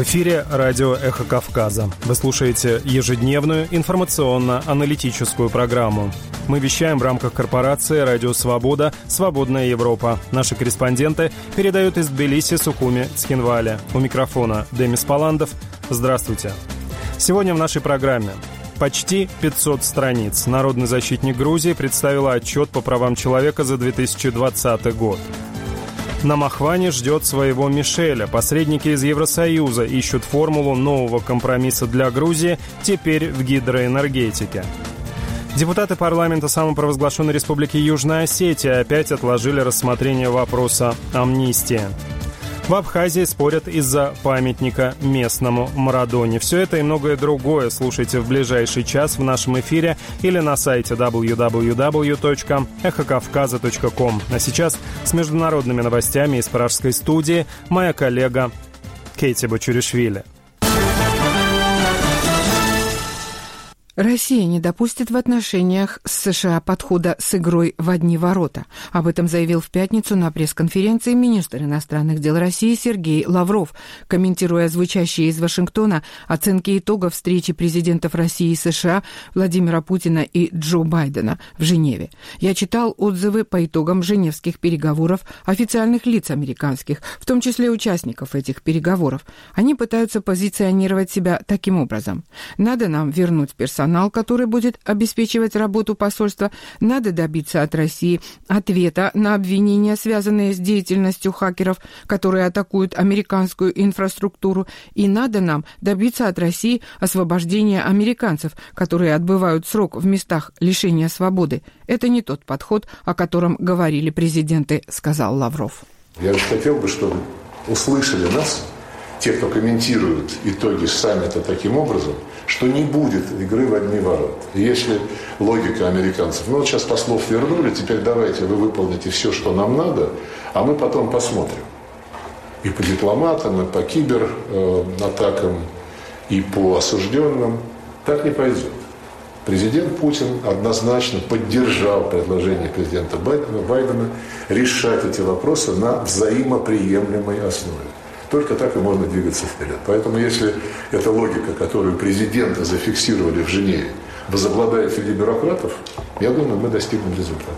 эфире радио «Эхо Кавказа». Вы слушаете ежедневную информационно-аналитическую программу. Мы вещаем в рамках корпорации «Радио Свобода. Свободная Европа». Наши корреспонденты передают из Тбилиси, Сухуми, Цхинвали. У микрофона Демис Паландов. Здравствуйте. Сегодня в нашей программе почти 500 страниц. Народный защитник Грузии представила отчет по правам человека за 2020 год. На Махване ждет своего Мишеля. Посредники из Евросоюза ищут формулу нового компромисса для Грузии, теперь в гидроэнергетике. Депутаты парламента самопровозглашенной республики Южная Осетия опять отложили рассмотрение вопроса амнистии. В Абхазии спорят из-за памятника местному Марадоне. Все это и многое другое слушайте в ближайший час в нашем эфире или на сайте www.эхокавказа.ком. А сейчас с международными новостями из пражской студии моя коллега Кейти Бачуришвили. Россия не допустит в отношениях с США подхода с игрой в одни ворота. Об этом заявил в пятницу на пресс-конференции министр иностранных дел России Сергей Лавров, комментируя звучащие из Вашингтона оценки итогов встречи президентов России и США Владимира Путина и Джо Байдена в Женеве. «Я читал отзывы по итогам женевских переговоров официальных лиц американских, в том числе участников этих переговоров. Они пытаются позиционировать себя таким образом. Надо нам вернуть персонал, который будет обеспечивать работу посольства. Надо добиться от России ответа на обвинения, связанные с деятельностью хакеров, которые атакуют американскую инфраструктуру. И надо нам добиться от России освобождения американцев, которые отбывают срок в местах лишения свободы. Это не тот подход, о котором говорили президенты», — сказал Лавров. Я же хотел бы, чтобы услышали нас, те, кто комментирует итоги саммита таким образом, что не будет игры в одни ворота. Если логика американцев, ну вот сейчас послов вернули, теперь давайте вы выполните все, что нам надо, а мы потом посмотрим. И по дипломатам, и по кибератакам, и по осужденным. Так не пойдет. Президент Путин однозначно поддержал предложение президента Байдена решать эти вопросы на взаимоприемлемой основе. Только так и можно двигаться вперед. Поэтому если эта логика, которую президенты зафиксировали в Женеве, возобладает среди бюрократов, я думаю, мы достигнем результата.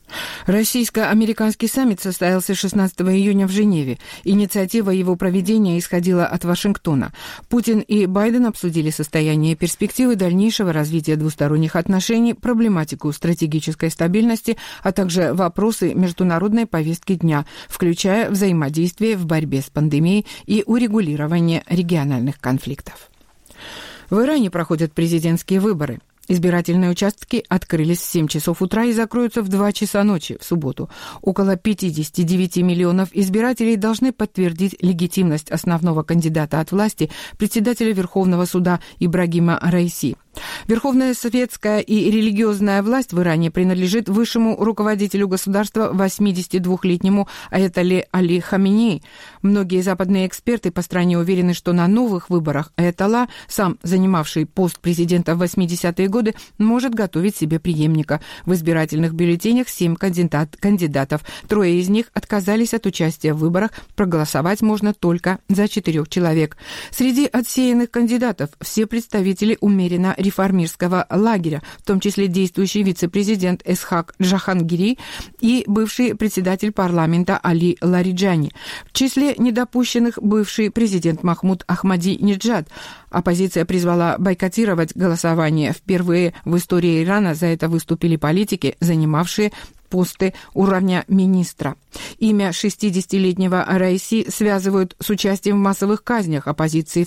Российско-американский саммит состоялся 16 июня в Женеве. Инициатива его проведения исходила от Вашингтона. Путин и Байден обсудили состояние и перспективы дальнейшего развития двусторонних отношений, проблематику стратегической стабильности, а также вопросы международной повестки дня, включая взаимодействие в борьбе с пандемией и урегулирование региональных конфликтов. В Иране проходят президентские выборы. Избирательные участки открылись в 7 часов утра и закроются в 2 часа ночи в субботу. Около 59 миллионов избирателей должны подтвердить легитимность основного кандидата от власти, председателя Верховного суда Ибрагима Раиси. Верховная светская и религиозная власть в Иране принадлежит высшему руководителю государства 82-летнему аятолле Али Хаминеи. Многие западные эксперты по стране уверены, что на новых выборах аятолла, сам занимавший пост президента в 80-е годы, может готовить себе преемника. В избирательных бюллетенях 7 кандидатов. 3 из них отказались от участия в выборах. Проголосовать можно только за 4 человек. Среди отсеянных кандидатов все представители умеренно реформистского лагеря, в том числе действующий вице-президент Эсхак Джахангири и бывший председатель парламента Али Лариджани. В числе недопущенных бывший президент Махмуд Ахмадинеджад. Оппозиция призвала бойкотировать голосование. Впервые в истории Ирана за это выступили политики, занимавшие посты уровня министра. Имя 60-летнего Раиси связывают с участием в массовых казнях оппозиции в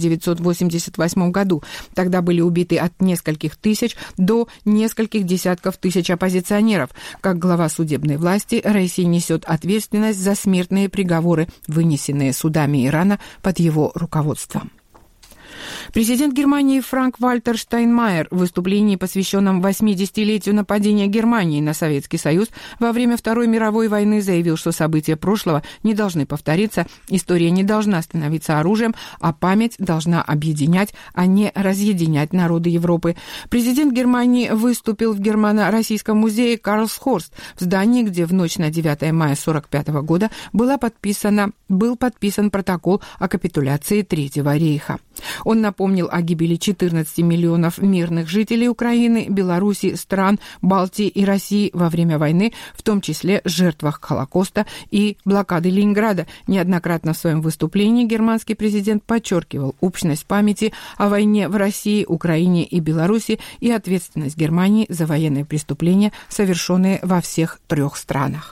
1988 году. Тогда были убиты от нескольких тысяч до нескольких десятков тысяч оппозиционеров. Как глава судебной власти, Раиси несет ответственность за смертные приговоры, вынесенные судами Ирана под его руководством. Президент Германии Франк-Вальтер Штайнмайер в выступлении, посвященном 80-летию нападения Германии на Советский Союз во время Второй мировой войны, заявил, что события прошлого не должны повториться, история не должна становиться оружием, а память должна объединять, а не разъединять народы Европы. Президент Германии выступил в Германо-Российском музее Карлсхорст, в здании, где в ночь на 9 мая 1945 года был подписан протокол о капитуляции Третьего рейха. Он напомнил о гибели 14 миллионов мирных жителей Украины, Беларуси, стран Балтии и России во время войны, в том числе жертвах Холокоста и блокады Ленинграда. Неоднократно в своем выступлении германский президент подчеркивал общность памяти о войне в России, Украине и Беларуси и ответственность Германии за военные преступления, совершенные во всех 3 странах.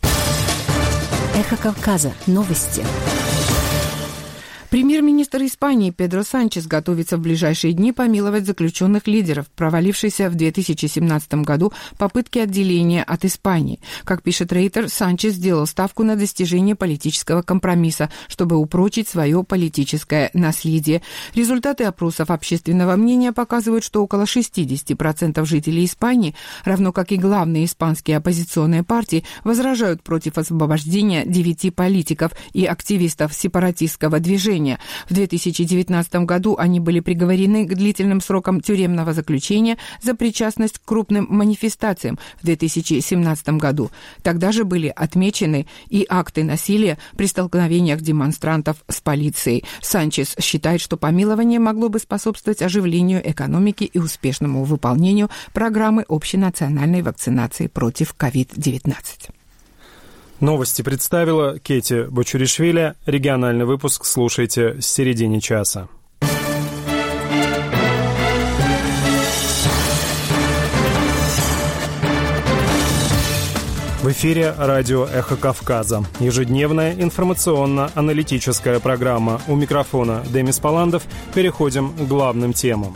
Эхо Кавказа. Новости. Премьер-министр Испании Педро Санчес готовится в ближайшие дни помиловать заключенных лидеров, провалившихся в 2017 году попытки отделения от Испании. Как пишет Рейтер, Санчес сделал ставку на достижение политического компромисса, чтобы упрочить свое политическое наследие. Результаты опросов общественного мнения показывают, что около 60% жителей Испании, равно как и главные испанские оппозиционные партии, возражают против освобождения 9 политиков и активистов сепаратистского движения. В 2019 году они были приговорены к длительным срокам тюремного заключения за причастность к крупным манифестациям в 2017 году. Тогда же были отмечены и акты насилия при столкновениях демонстрантов с полицией. Санчес считает, что помилование могло бы способствовать оживлению экономики и успешному выполнению программы общенациональной вакцинации против COVID-19. Новости представила Кети Бочуришвили. Региональный выпуск слушайте с середины часа. В эфире радио «Эхо Кавказа». Ежедневная информационно-аналитическая программа. У микрофона Демис Паландов. Переходим к главным темам.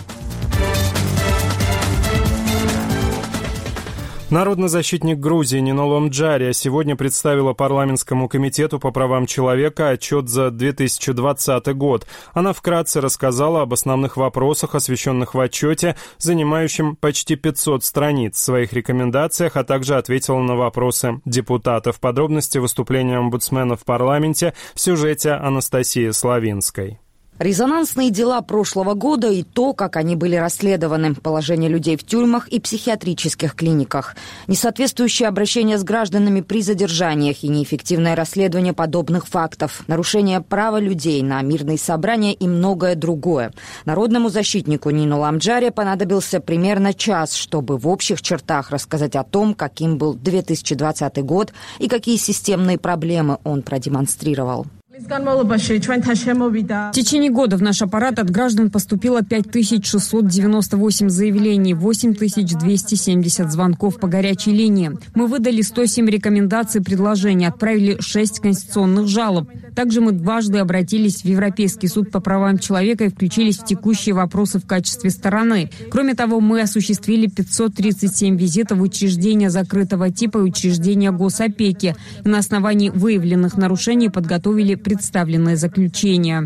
Народный защитник Грузии Нинол Амджария сегодня представила парламентскому комитету по правам человека отчет за 2020 год. Она вкратце рассказала об основных вопросах, освещенных в отчете, занимающем почти 500 страниц, в своих рекомендациях, а также ответила на вопросы депутатов. Подробности выступления омбудсмена в парламенте в сюжете Анастасии Славинской. Резонансные дела прошлого года и то, как они были расследованы, положение людей в тюрьмах и психиатрических клиниках, несоответствующее обращение с гражданами при задержаниях и неэффективное расследование подобных фактов, нарушение права людей на мирные собрания и многое другое. Народному защитнику Нинолу Амджария понадобился примерно час, чтобы в общих чертах рассказать о том, каким был 2020 год и какие системные проблемы он продемонстрировал. В течение года в наш аппарат от граждан поступило 5698 заявлений, 8270 звонков по горячей линии. Мы выдали 107 рекомендаций и предложений, отправили 6 конституционных жалоб. Также мы дважды обратились в Европейский суд по правам человека и включились в текущие вопросы в качестве стороны. Кроме того, мы осуществили 537 визитов в учреждения закрытого типа и учреждения госопеки. И на основании выявленных нарушений подготовили представленное заключение.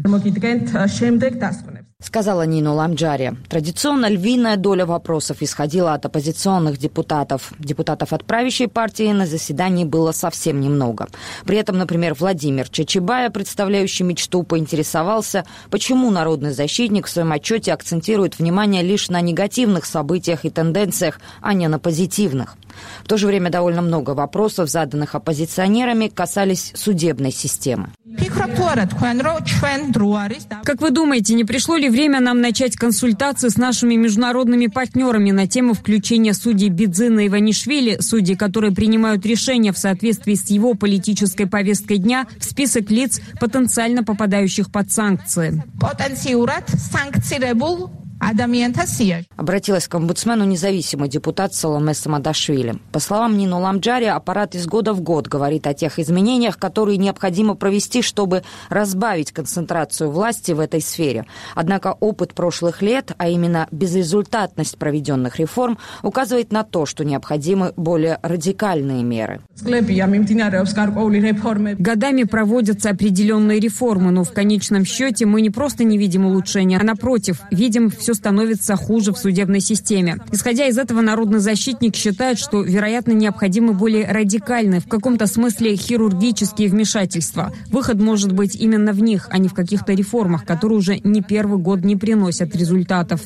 Сказала Нинола Амджария. Традиционно львиная доля вопросов исходила от оппозиционных депутатов. Депутатов от правящей партии на заседании было совсем немного. При этом, например, Владимир Чачибая, представляющий мечту, поинтересовался, почему народный защитник в своем отчете акцентирует внимание лишь на негативных событиях и тенденциях, а не на позитивных. В то же время довольно много вопросов, заданных оппозиционерами, касались судебной системы. Как вы думаете, не пришло ли время нам начать консультации с нашими международными партнерами на тему включения судей Бидзина и Иванишвили, судей, которые принимают решения в соответствии с его политической повесткой дня, в список лиц, потенциально попадающих под санкции? Обратилась к омбудсмену независимый депутат Саломе Самадашвили. По словам Нино Ламджари, аппарат из года в год говорит о тех изменениях, которые необходимо провести, чтобы разбавить концентрацию власти в этой сфере. Однако опыт прошлых лет, а именно безрезультатность проведенных реформ, указывает на то, что необходимы более радикальные меры. Годами проводятся определенные реформы, но в конечном счете мы не просто не видим улучшения, а напротив, видим, все становится хуже в судебной системе. Исходя из этого, народный защитник считает, что, вероятно, необходимы более радикальные, в каком-то смысле хирургические вмешательства. Выход может быть именно в них, а не в каких-то реформах, которые уже не первый год не приносят результатов.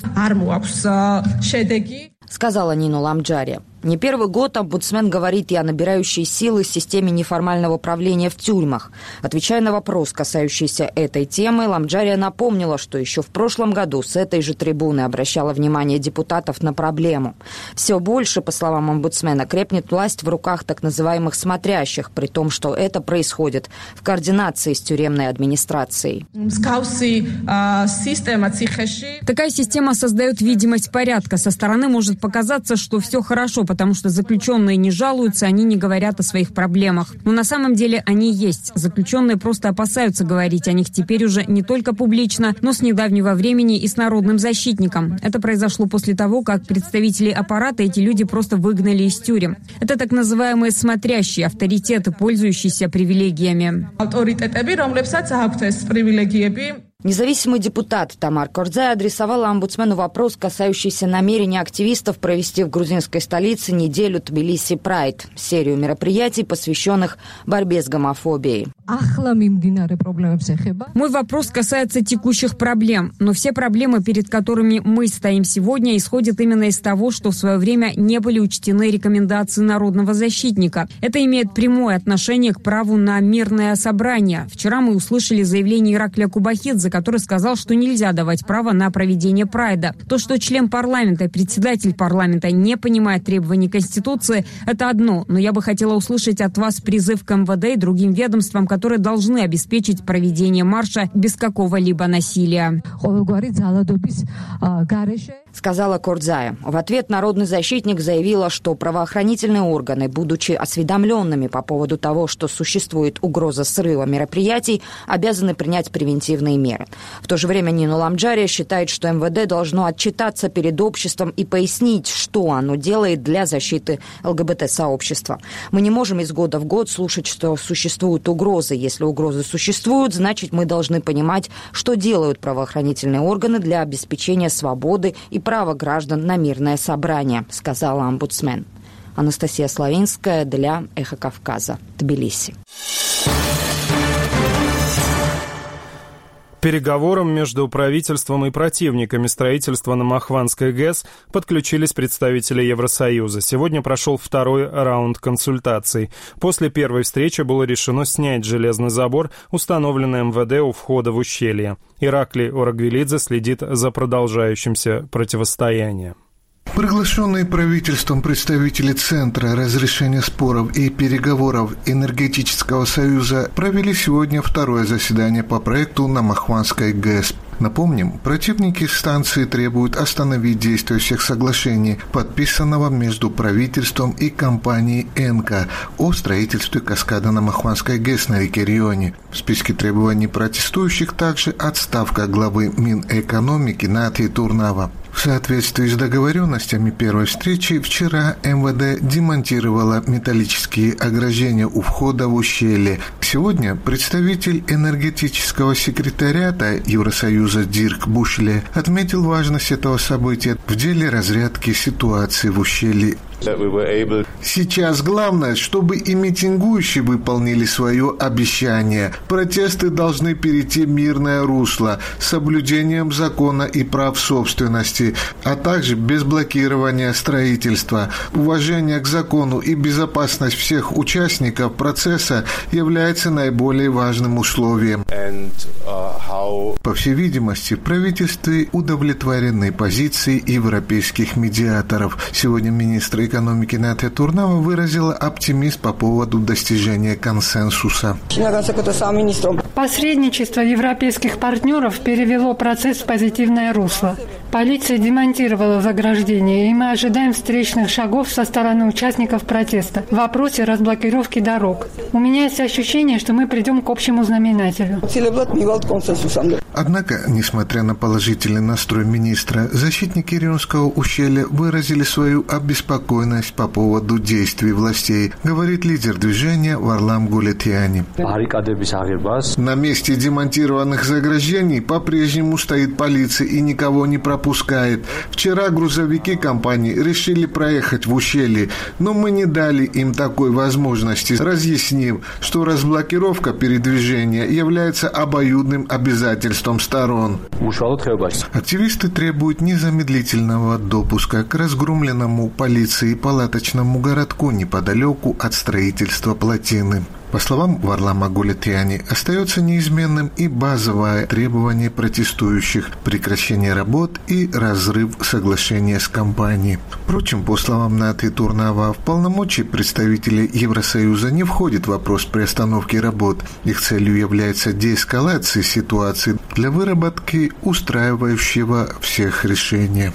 Сказала Нино Ламджари. Не первый год омбудсмен говорит и о набирающей силы системе неформального правления в тюрьмах. Отвечая на вопрос, касающийся этой темы, Ламджария напомнила, что еще в прошлом году с этой же трибуны обращала внимание депутатов на проблему. Все больше, по словам омбудсмена, крепнет власть в руках так называемых смотрящих, при том, что это происходит в координации с тюремной администрацией. Такая система создает видимость порядка. Со стороны может показаться, что все хорошо, потому что заключенные не жалуются, они не говорят о своих проблемах. Но на самом деле они есть. Заключенные просто опасаются говорить о них теперь уже не только публично, но с недавнего времени и с народным защитником. Это произошло после того, как представители аппарата эти люди просто выгнали из тюрем. Это так называемые смотрящие, авторитеты, пользующиеся привилегиями. Независимый депутат Тамар Кордзай адресовала омбудсмену вопрос, касающийся намерения активистов провести в грузинской столице неделю Тбилиси Прайд, серию мероприятий, посвященных борьбе с гомофобией. Мой вопрос касается текущих проблем, но все проблемы, перед которыми мы стоим сегодня, исходят именно из того, что в свое время не были учтены рекомендации народного защитника. Это имеет прямое отношение к праву на мирное собрание. Вчера мы услышали заявление Ираклия Кубахидзе, который сказал, что нельзя давать право на проведение прайда. То, что член парламента и председатель парламента не понимает требований Конституции, это одно. Но я бы хотела услышать от вас призыв к МВД и другим ведомствам, которые должны обеспечить проведение марша без какого-либо насилия. Сказала Кордзая. В ответ народный защитник заявила, что правоохранительные органы, будучи осведомленными по поводу того, что существует угроза срыва мероприятий, обязаны принять превентивные меры. В то же время Нино Ламджари считает, что МВД должно отчитаться перед обществом и пояснить, что оно делает для защиты ЛГБТ-сообщества. Мы не можем из года в год слушать, что существуют угрозы. Если угрозы существуют, значит, мы должны понимать, что делают правоохранительные органы для обеспечения свободы и права граждан на мирное собрание, сказала омбудсмен. Анастасия Славинская для «Эхо Кавказа», Тбилиси. К переговорам между правительством и противниками строительства на Махванской ГЭС подключились представители Евросоюза. Сегодня прошел второй раунд консультаций. После первой встречи было решено снять железный забор, установленный МВД у входа в ущелье. Ираклий Орагвелидзе следит за продолжающимся противостоянием. Приглашенные правительством представители Центра разрешения споров и переговоров Энергетического союза провели сегодня второе заседание по проекту на Махванской ГЭС. Напомним, противники станции требуют остановить действие всех соглашений, подписанного между правительством и компанией «Энка» о строительстве каскада на Махванской ГЭС на реке Рионе. В списке требований протестующих также отставка главы Минэкономики Натальи Турнава. В соответствии с договоренностями первой встречи, вчера МВД демонтировало металлические ограждения у входа в ущелье. Сегодня представитель энергетического секретариата Евросоюза Дирк Бушле отметил важность этого события в деле разрядки ситуации в ущелье. Сейчас главное, чтобы и митингующие выполнили свое обещание. Протесты должны перейти в мирное русло с соблюдением закона и прав собственности, а также без блокирования строительства. Уважение к закону и безопасность всех участников процесса является наиболее важным условием. По всей видимости, в правительстве удовлетворены позицией европейских медиаторов. Сегодня министр экономики Наталья Турнава выразила оптимизм по поводу достижения консенсуса. Посредничество европейских партнеров перевело процесс в позитивное русло. Полиция демонтировала заграждение, и мы ожидаем встречных шагов со стороны участников протеста в вопросе разблокировки дорог. У меня есть ощущение, что мы придем к общему знаменателю. Однако, несмотря на положительный настрой министра, защитники Рионского ущелья выразили свою обеспокоенность по поводу действий властей, говорит лидер движения Варлам Гулетьяни. На месте демонтированных заграждений по-прежнему стоит полиция и никого не пропускает. Вчера грузовики компании решили проехать в ущелье, но мы не дали им такой возможности, разъяснив, что разблокировка передвижения является обоюдным обязательством сторон. Активисты требуют незамедлительного допуска к разгромленному полицией палаточному городку неподалеку от строительства плотины. По словам Варлама Гулетьяни, остается неизменным и базовое требование протестующих – прекращение работ и разрыв соглашения с компанией. Впрочем, по словам Наты Турнава, в полномочия представителей Евросоюза не входит вопрос приостановки работ. Их целью является деэскалация ситуации для выработки устраивающего всех решения.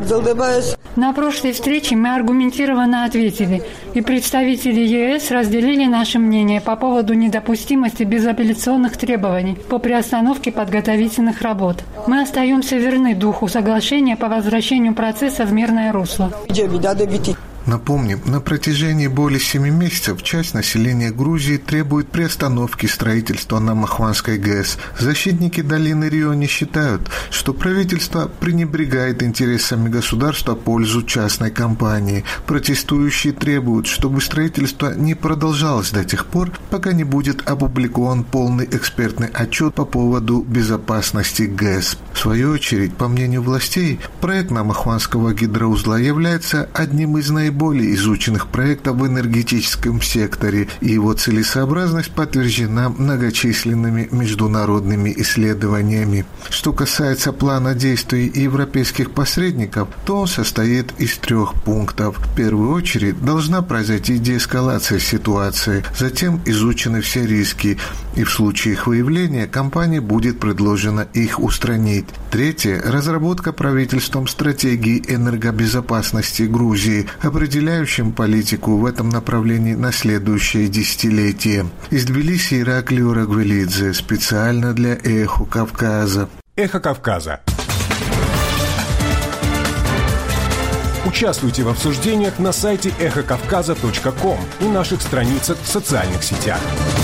На прошлой встрече мы аргументированно ответили, и представители ЕС разделили наше мнение по поводу недопустимости безапелляционных требований по приостановке подготовительных работ. Мы остаемся верны духу соглашения по возвращению процесса в мирное русло. Напомним, на протяжении более 7 месяцев часть населения Грузии требует приостановки строительства на Махванской ГЭС. Защитники долины Риони считают, что правительство пренебрегает интересами государства в пользу частной компании. Протестующие требуют, чтобы строительство не продолжалось до тех пор, пока не будет опубликован полный экспертный отчет по поводу безопасности ГЭС. В свою очередь, по мнению властей, проект Намахванского гидроузла является одним из наиболее изученных проектов в энергетическом секторе, и его целесообразность подтверждена многочисленными международными исследованиями. Что касается плана действий европейских посредников, то он состоит из 3 пунктов. В первую очередь должна произойти деэскалация ситуации, затем изучены все риски, и в случае их выявления компании будет предложено их устранить. Третье – разработка правительством стратегии энергобезопасности Грузии, определяющим политику в этом направлении на следующее десятилетие. Из Тбилиси Ираклий Рагвелидзе, специально для «Эхо Кавказа». «Эхо Кавказа». Участвуйте в обсуждениях на сайте эхокавказа.ком и наших страницах в социальных сетях.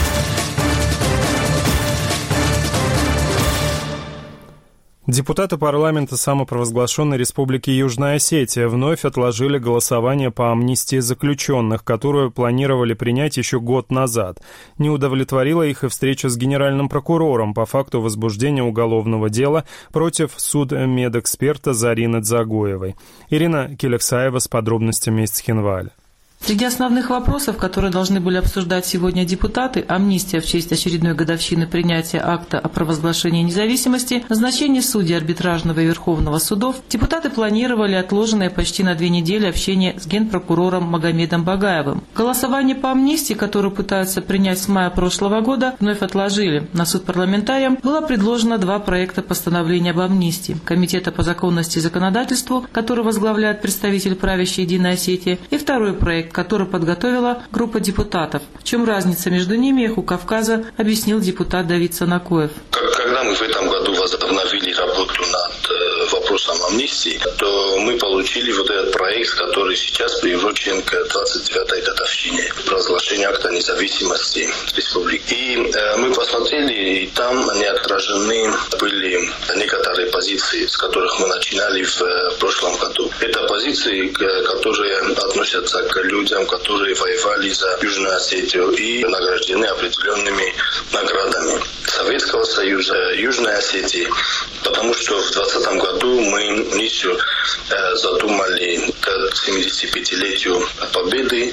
Депутаты парламента самопровозглашенной Республики Южная Осетия вновь отложили голосование по амнистии заключенных, которую планировали принять еще год назад. Не удовлетворила их и встреча с генеральным прокурором по факту возбуждения уголовного дела против судмедэксперта Зарины Дзагоевой. Ирина Келексаева с подробностями из Цхинваля. Среди основных вопросов, которые должны были обсуждать сегодня депутаты, амнистия в честь очередной годовщины принятия акта о провозглашении независимости, назначение судей арбитражного и Верховного судов, депутаты планировали отложенное почти на 2 недели общение с генпрокурором Магомедом Багаевым. Голосование по амнистии, которую пытаются принять с мая прошлого года, вновь отложили. На суд парламентариям было предложено 2 проекта постановления об амнистии. Комитета по законности и законодательству, который возглавляет представитель правящей Единой Осетии, и 2 проект, который подготовила группа депутатов. В чем разница между ними, «Эху Кавказа» объяснил депутат Давид Санакоев. Когда мы в этом году возобновили работу над вопросом амнистии, то мы получили вот этот проект, который сейчас приурочен к 29-й годовщине провозглашения акта независимости республики. И мы посмотрели, и там не отражены были некоторые позиции, с которых мы начинали в прошлом году. Это позиции, которые относятся к людям, которые воевали за Южную Осетию и награждены определенными наградами Советского Союза, Южной Осетии, потому что в 2020 году мы миссию задумали к 75-летию Победы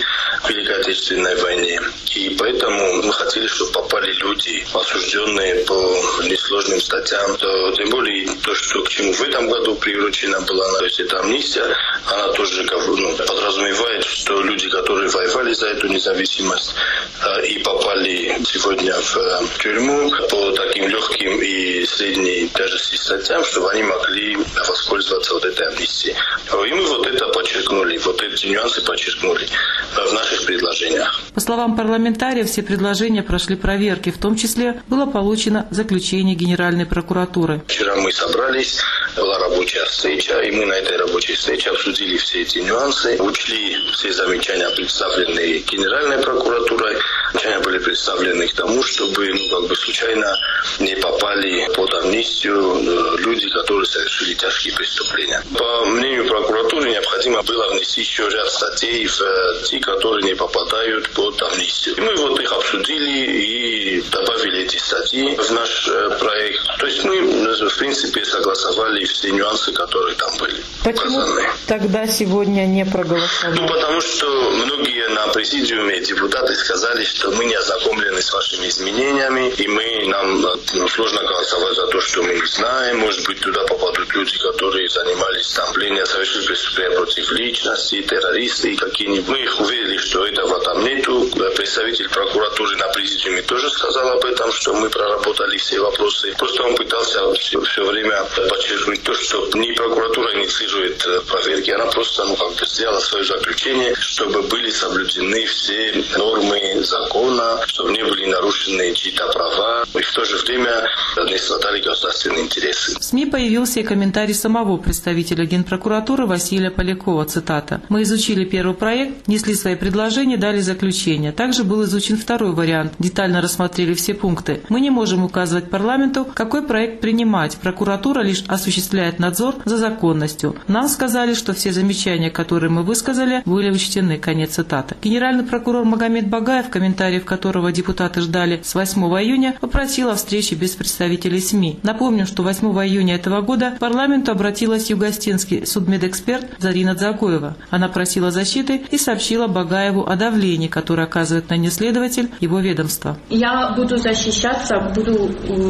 в Великой Отечественной войне. И поэтому мы хотели, чтобы попали люди, осужденные по несложным статьям. Тем более то, что к чему в этом году приурочена была, то есть эта амнистия, она тоже подразумевает, что люди, которые воевали за эту независимость и попали сегодня в тюрьму по таким легким и средней тяжести статьям, чтобы они могли воспользоваться вот этой амнистией. И мы вот это подчеркнули, вот эти нюансы подчеркнули в наших предложениях. По словам парламентариев, все предложения прошли проверки, в том числе было получено заключение Генеральной прокуратуры. Вчера мы собрались, была рабочая встреча, и мы на этой рабочей встрече обсудили все эти нюансы, учли все замечания, представленные Генеральной прокуратурой. Замечания были представлены к тому, чтобы случайно не попали под амнистию люди, которые совершили тяжкие преступления. По мнению прокуратуры, необходимо было внести еще ряд статей в те, которые не попадают под амнистию. И мы вот их обсудили и добавили эти статьи в наш проект. То есть мы, в принципе, согласовали все нюансы, которые там были указаны. Почему тогда сегодня не проголосовали? Потому что многие на президиуме депутаты сказали, что мы не ознакомлены с вашими изменениями, и нам сложно голосовать за то, что мы не знаем. Может быть, туда попадут люди, которые занимались совершили преступления против личности, террористы и какие-нибудь. Мы их уверили, что этого там нету. Представитель прокуратуры на президиуме тоже сказал об этом, что мы проработали все вопросы. Просто он пытался все время подчеркнуть то, что не прокуратура инициирует проверки, она просто сделала свое заключение, чтобы были соблюдены все нормы закона, чтобы не были нарушены чьи-то права, и в то же время не страдали государственные интересы. В СМИ появился и комментарий самого представителя Генпрокуратуры Василия Полякова, цитата. «Мы изучили первый проект, внесли свои предложения, дали заключение. Также был изучен второй вариант, детально рассмотрели все пункты. Мы не можем указывать парламенту, какой проект принимать. Прокуратура лишь осуществляет надзор за законностью. Нам сказали, что все замечания, которые мы высказали, были учтены». Конец цитаты. Генеральный прокурор Магомед Багаев, комментариев которого депутаты ждали с 8 июня, попросил о встрече без представителей СМИ. Напомним, что 8 июня этого года к парламенту обратилась югостинский судмедэксперт Зарина Дзагоева. Она просила защиты и сообщила Багаеву о давлении, которое оказывает на нее следователь его ведомства. Я буду защищаться, буду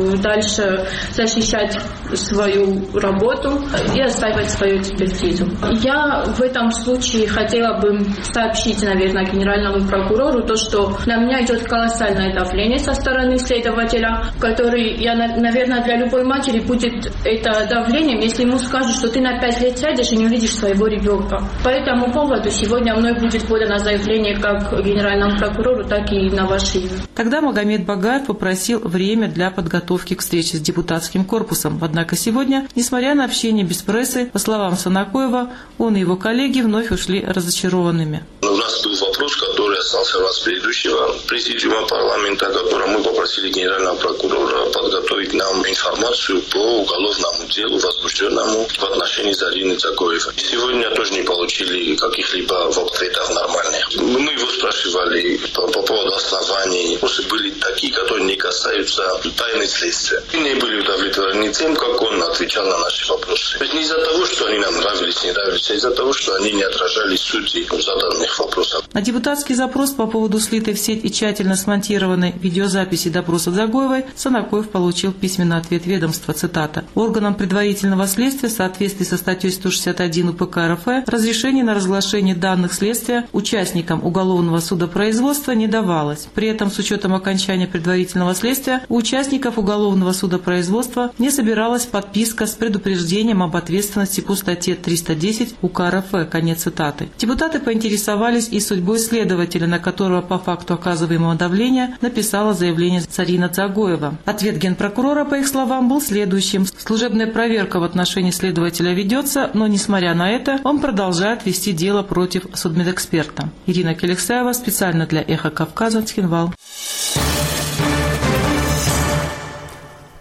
дальше защищать свою работу и отстаивать свою экспертизу. Я в этом случае хотела бы сообщить, наверное, генеральному прокурору то, что на меня идет колоссальное давление со стороны следователя, который, наверное, для любой матери будет это давлением, если ему скажут, что ты на 5 лет сядешь и не увидишь своего ребенка. По этому поводу сегодня мной будет подано заявление как генеральному прокурору, так и на ваше имя. Тогда Магомед Багаев попросил время для подготовки к встрече с депутатским корпусом. Однако сегодня, несмотря на общение без прессы, по словам Санакоева, он и его коллеги вновь ушли разочарованными. У нас был вопрос, который остался у нас предыдущего президиума парламента, в котором мы попросили генерального прокурора подготовить нам информацию по уголовному делу, возбужденному в отношении Зарины Дзагоевой. Сегодня тоже не получили каких-либо ответов нормальных. Мы его спрашивали по поводу оснований. Вопросы были такие, которые не касаются тайны следствия. Мы не были удовлетворены тем, как он отвечал на наши вопросы. То есть не из-за того, что они нам нравились, не нравились, а из-за того, что они не отражали сути заданных вопросов. На депутатский запрос по поводу слитой в сеть и тщательно смонтированной видеозаписи допроса Дзагоевой Санакоев получил письменный ответ ведомства, цитата. «Органам предварительного следствия в соответствии со статьей 161 УПК РФ разрешение на разглашение данных следствия участникам уголовного судопроизводства не давалось. При этом, с учетом окончания предварительного следствия, у участников уголовного судопроизводства не собиралась подписка с предупреждением об ответственности по статье 310 УК РФ». Конец цитаты. Депутаты поинтересовались и судьбой следователя, на которого по факту оказываемого давления написала заявление Зарина Дзагоева. Ответ генпрокурора, по их словам, был следующим. Служебная проверка в отношении следователя ведется, но, несмотря на это, он продолжает вести дело против судмедэксперта. Ирина Келексаева, специально для «Эхо Кавказа», Цхинвал.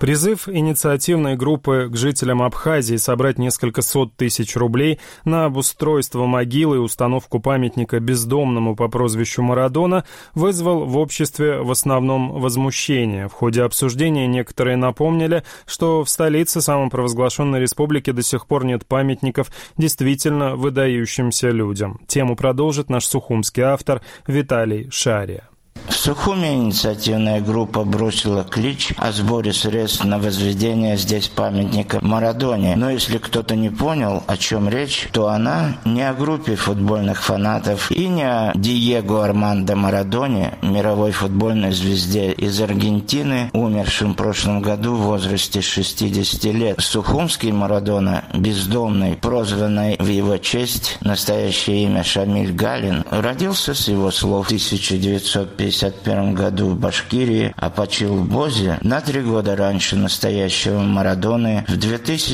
Призыв инициативной группы к жителям Абхазии собрать несколько сот тысяч рублей на обустройство могилы и установку памятника бездомному по прозвищу Марадона вызвал в обществе в основном возмущение. В ходе обсуждения некоторые напомнили, что в столице самопровозглашенной республики до сих пор нет памятников действительно выдающимся людям. Тему продолжит наш сухумский автор Виталий Шария. В Сухуме инициативная группа бросила клич о сборе средств на возведение здесь памятника Марадоне. Но если кто-то не понял, о чем речь, то она не о группе футбольных фанатов и не о Диего Армандо Марадоне, мировой футбольной звезде из Аргентины, умершем в прошлом году в возрасте 60 лет. Сухумский Марадона, бездомный, прозванный в его честь, настоящее имя Шамиль Галин, родился, с его слов, в 1951 году в Башкирии, а почил в Бозе на 3 года раньше настоящего Марадоны в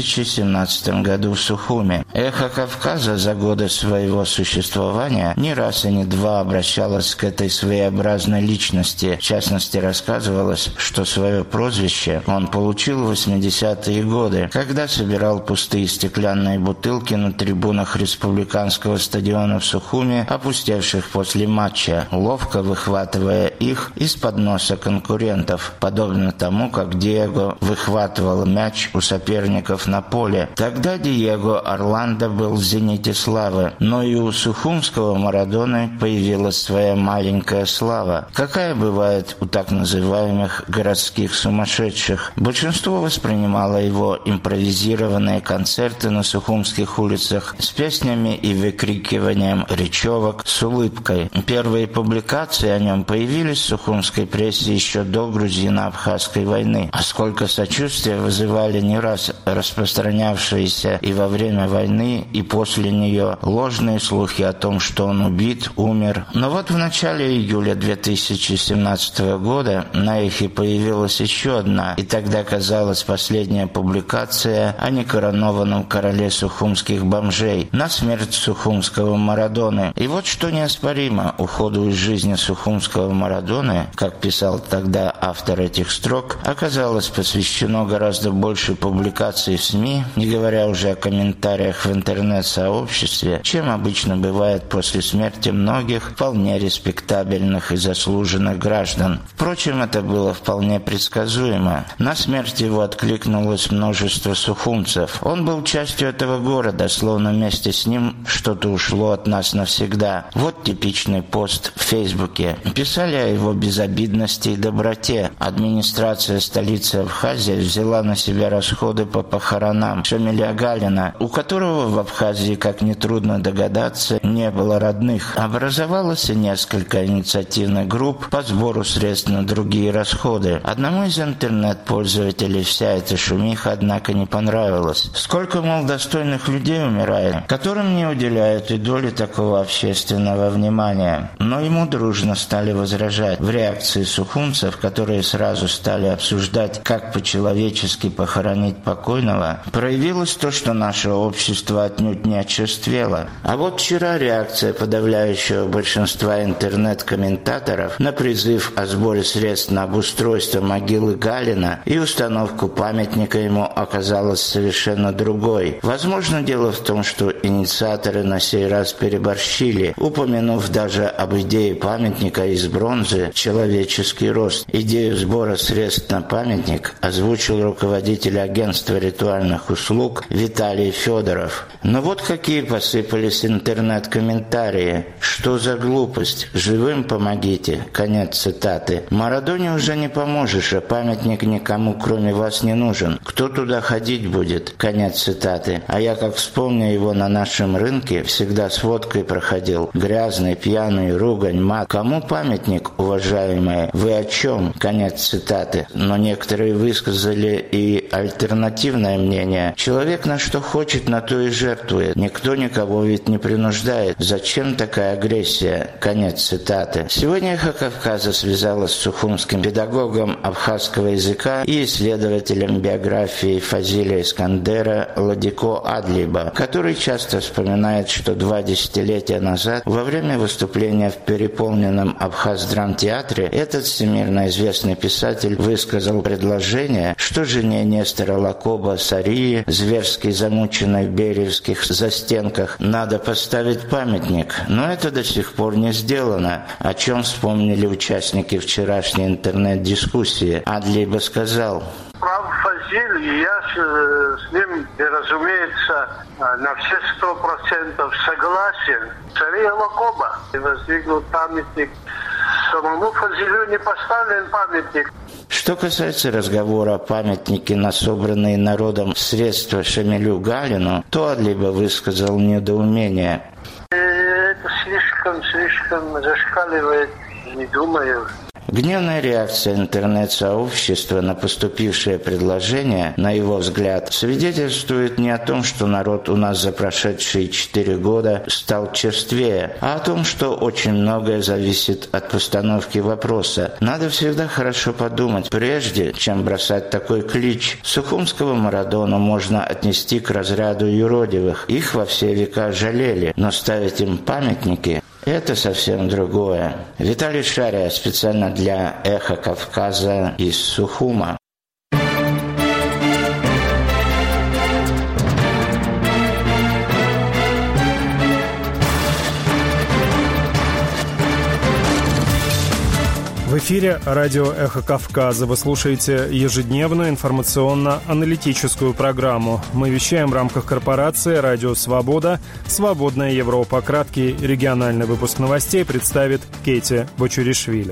2017 году в Сухуме. «Эхо Кавказа» за годы своего существования не раз и не два обращалось к этой своеобразной личности. В частности, рассказывалось, что свое прозвище он получил в 80-е годы, когда собирал пустые стеклянные бутылки на трибунах республиканского стадиона в Сухуме, опустевших после матча, ловко выхватывая их из-под носа конкурентов, подобно тому, как Диего выхватывал мяч у соперников на поле. Тогда Диего Орландо был в зените славы, но и у сухумского Марадоны появилась своя маленькая слава, какая бывает у так называемых городских сумасшедших. Большинство воспринимало его импровизированные концерты на сухумских улицах с песнями и выкрикиванием речевок с улыбкой. Первые публикации о нем появились в сухумской прессе еще до грузино-абхазской войны. А сколько сочувствия вызывали не раз распространявшиеся и во время войны, и после нее ложные слухи о том, что он убит, умер. Но вот в начале июля 2017 года на Эхе появилась еще одна, и тогда казалась последняя публикация о некоронованном короле сухумских бомжей на смерть сухумского Марадоны. И вот что неоспоримо: уходу из жизни сухумского Марадоны, как писал тогда автор этих строк, оказалось посвящено гораздо больше публикаций в СМИ, не говоря уже о комментариях в интернет-сообществе, чем обычно бывает после смерти многих вполне респектабельных и заслуженных граждан. Впрочем, это было вполне предсказуемо. На смерть его откликнулось множество сухумцев. Он был частью этого города, словно вместе с ним что-то ушло от нас навсегда. Вот типичный пост в Фейсбуке. Писали о его безобидности и доброте. Администрация столицы Абхазии взяла на себя расходы по похоронам Шамиля Галина, у которого в Абхазии, как нетрудно догадаться, не было родных. Образовалось и несколько инициативных групп по сбору средств на другие расходы. Одному из интернет-пользователей вся эта шумиха, однако, не понравилась. Сколько, мол, достойных людей умирает, которым не уделяют и доли такого общественного внимания. Но ему дружно стали возражать. В реакции сухумцев, которые сразу стали обсуждать, как по-человечески похоронить покойного, проявилось то, что наше общество отнюдь не очерствело. А вот вчера реакция подавляющего большинства интернет-комментаторов на призыв о сборе средств на обустройство могилы Галина и установку памятника ему оказалась совершенно другой. Возможно, дело в том, что инициаторы на сей раз переборщили, упомянув даже об идее памятника из бронзы «Человеческий рост». Идею сбора средств на памятник озвучил руководитель агентства ритуальных услуг Виталий Федоров. Но вот какие посыпались интернет-комментарии. Что за глупость? Живым помогите. Конец цитаты. Марадоне уже не поможешь, а памятник никому кроме вас не нужен. Кто туда ходить будет? Конец цитаты. А я, как вспомню его на нашем рынке, всегда с водкой проходил. Грязный, пьяный, ругань, мат. Кому памятник, уважаемые? Вы о чем? Конец цитаты. Но некоторые высказали и альтернативное мнение. Человек на что хочет, на то и жертвует. Никто никого ведь не принуждает. Зачем такая агрессия? Конец цитаты. Сегодня «Эхо Кавказа» связалась с сухумским педагогом абхазского языка и исследователем биографии Фазиля Искандера Ладико Адлиба, который часто вспоминает, что 2 десятилетия назад, во время выступления в переполненном Абхаз Моздрамтеатре этот всемирно известный писатель высказал предложение, что жене Нестора Лакоба Сарии, зверски замученной в бериевских застенках, надо поставить памятник. Но это до сих пор не сделано, о чем вспомнили участники вчерашней интернет-дискуссии. Адлиба сказал: прав Фазиль, и я с ним, разумеется, на все 100% согласен. Царя Лакоба воздвигнут памятник. Самому Фазилю не поставлен памятник. Что касается разговора о памятнике на собранные народом средства Шамилю Галину, то Адлиба высказал недоумение. Это слишком зашкаливает, не думаю. Гневная реакция интернет-сообщества на поступившее предложение, на его взгляд, свидетельствует не о том, что народ у нас за прошедшие 4 года стал черствее, а о том, что очень многое зависит от постановки вопроса. Надо всегда хорошо подумать, прежде чем бросать такой клич. Сухумского Марадону можно отнести к разряду юродивых. Их во все века жалели, но ставить им памятники – это совсем другое. Виталий Шария специально для «Эхо Кавказа» из Сухума. В эфире радио «Эхо Кавказа». Вы слушаете ежедневную информационно-аналитическую программу. Мы вещаем в рамках корпорации «Радио Свобода», «Свободная Европа». Краткий региональный выпуск новостей представит Кейти Бочуришвили.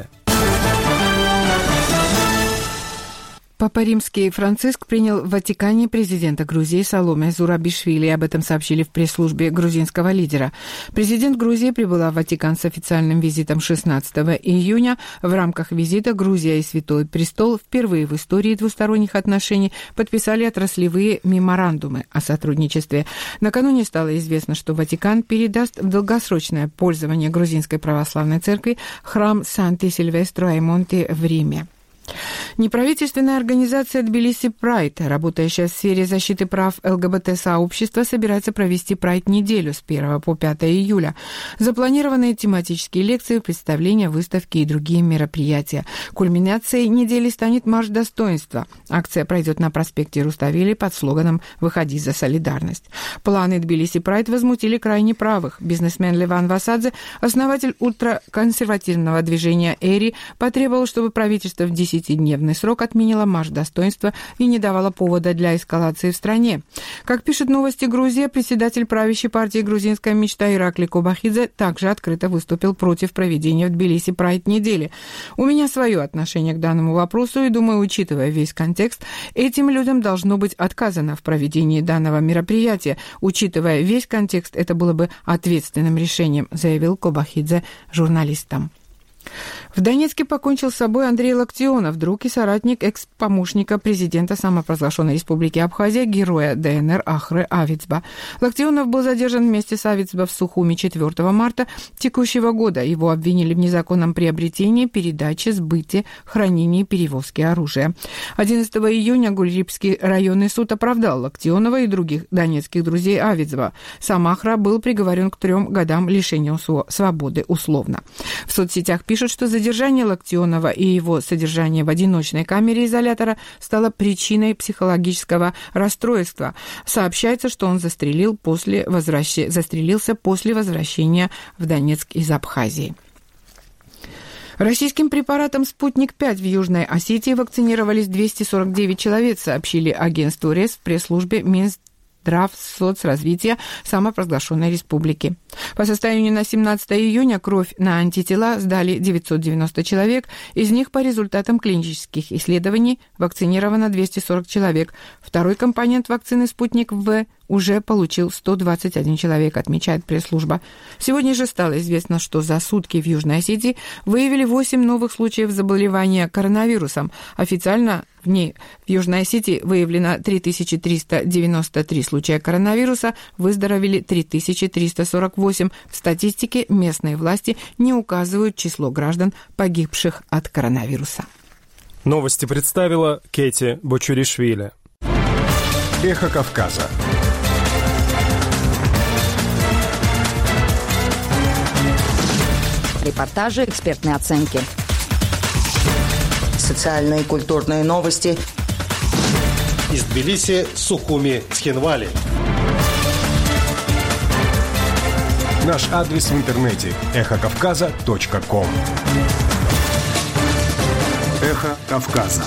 Папа Римский Франциск принял в Ватикане президента Грузии Саломе Зурабишвили. Об этом сообщили в пресс-службе грузинского лидера. Президент Грузии прибыла в Ватикан с официальным визитом 16 июня. В рамках визита Грузия и Святой Престол впервые в истории двусторонних отношений подписали отраслевые меморандумы о сотрудничестве. Накануне стало известно, что Ватикан передаст в долгосрочное пользование Грузинской православной церкви храм Санти-Сильвестро-Ай-Монти в Риме. Неправительственная организация Тбилиси Прайд, работающая в сфере защиты прав ЛГБТ-сообщества, собирается провести Прайд-неделю с 1 по 5 июля. Запланированные тематические лекции, представления, выставки и другие мероприятия. Кульминацией недели станет марш достоинства. Акция пройдет на проспекте Руставели под слоганом «Выходи за солидарность». Планы Тбилиси Прайд возмутили крайне правых. Бизнесмен Леван Васадзе, основатель ультраконсервативного движения «Эри», потребовал, чтобы правительство в 10-дневный срок отменила марш достоинства и не давала повода для эскалации в стране. Как пишет «Новости Грузия», председатель правящей партии «Грузинская мечта» Иракли Кобахидзе также открыто выступил против проведения в Тбилиси Прайд-недели. «У меня свое отношение к данному вопросу, и, думаю, учитывая весь контекст, этим людям должно быть отказано в проведении данного мероприятия. Учитывая весь контекст, это было бы ответственным решением», заявил Кобахидзе журналистам. В Донецке покончил с собой Андрей Локтионов, друг и соратник экс-помощника президента самопровозглашенной республики Абхазия, героя ДНР Ахры Авицба. Локтионов был задержан вместе с Авицба в Сухуми 4 марта текущего года. Его обвинили в незаконном приобретении, передаче, сбыте, хранении и перевозке оружия. 11 июня Гульрипский районный суд оправдал Локтионова и других донецких друзей Авицба. Сам Ахра был приговорен к 3 годам лишения свободы условно. В соцсетях пишут, что задержание Локтионова и его содержание в одиночной камере изолятора стало причиной психологического расстройства. Сообщается, что он застрелился после возвращения в Донецк из Абхазии. Российским препаратом «Спутник-5» в Южной Осетии вакцинировались 249 человек, сообщили агентству РЕС в пресс-службе Минздравсоцразвития самопровозглашенной республики. По состоянию на 17 июня кровь на антитела сдали 990 человек, из них по результатам клинических исследований вакцинировано 240 человек. Второй компонент вакцины «Спутник-В» уже получил 121 человек, отмечает пресс-служба. Сегодня же стало известно, что за сутки в Южной Осетии выявили 8 новых случаев заболевания коронавирусом. Официально в Южной Осетии выявлено 3393 случая коронавируса, выздоровели 3348. В статистике местные власти не указывают число граждан, погибших от коронавируса. Новости представила Кейти Бочуришвили. Эхо Кавказа. репортажи, экспертные оценки. Социальные и культурные новости. Из Тбилиси, Сухуми, Цхинвали. Наш адрес в интернете – эхокавказа.ком. Эхо Кавказа.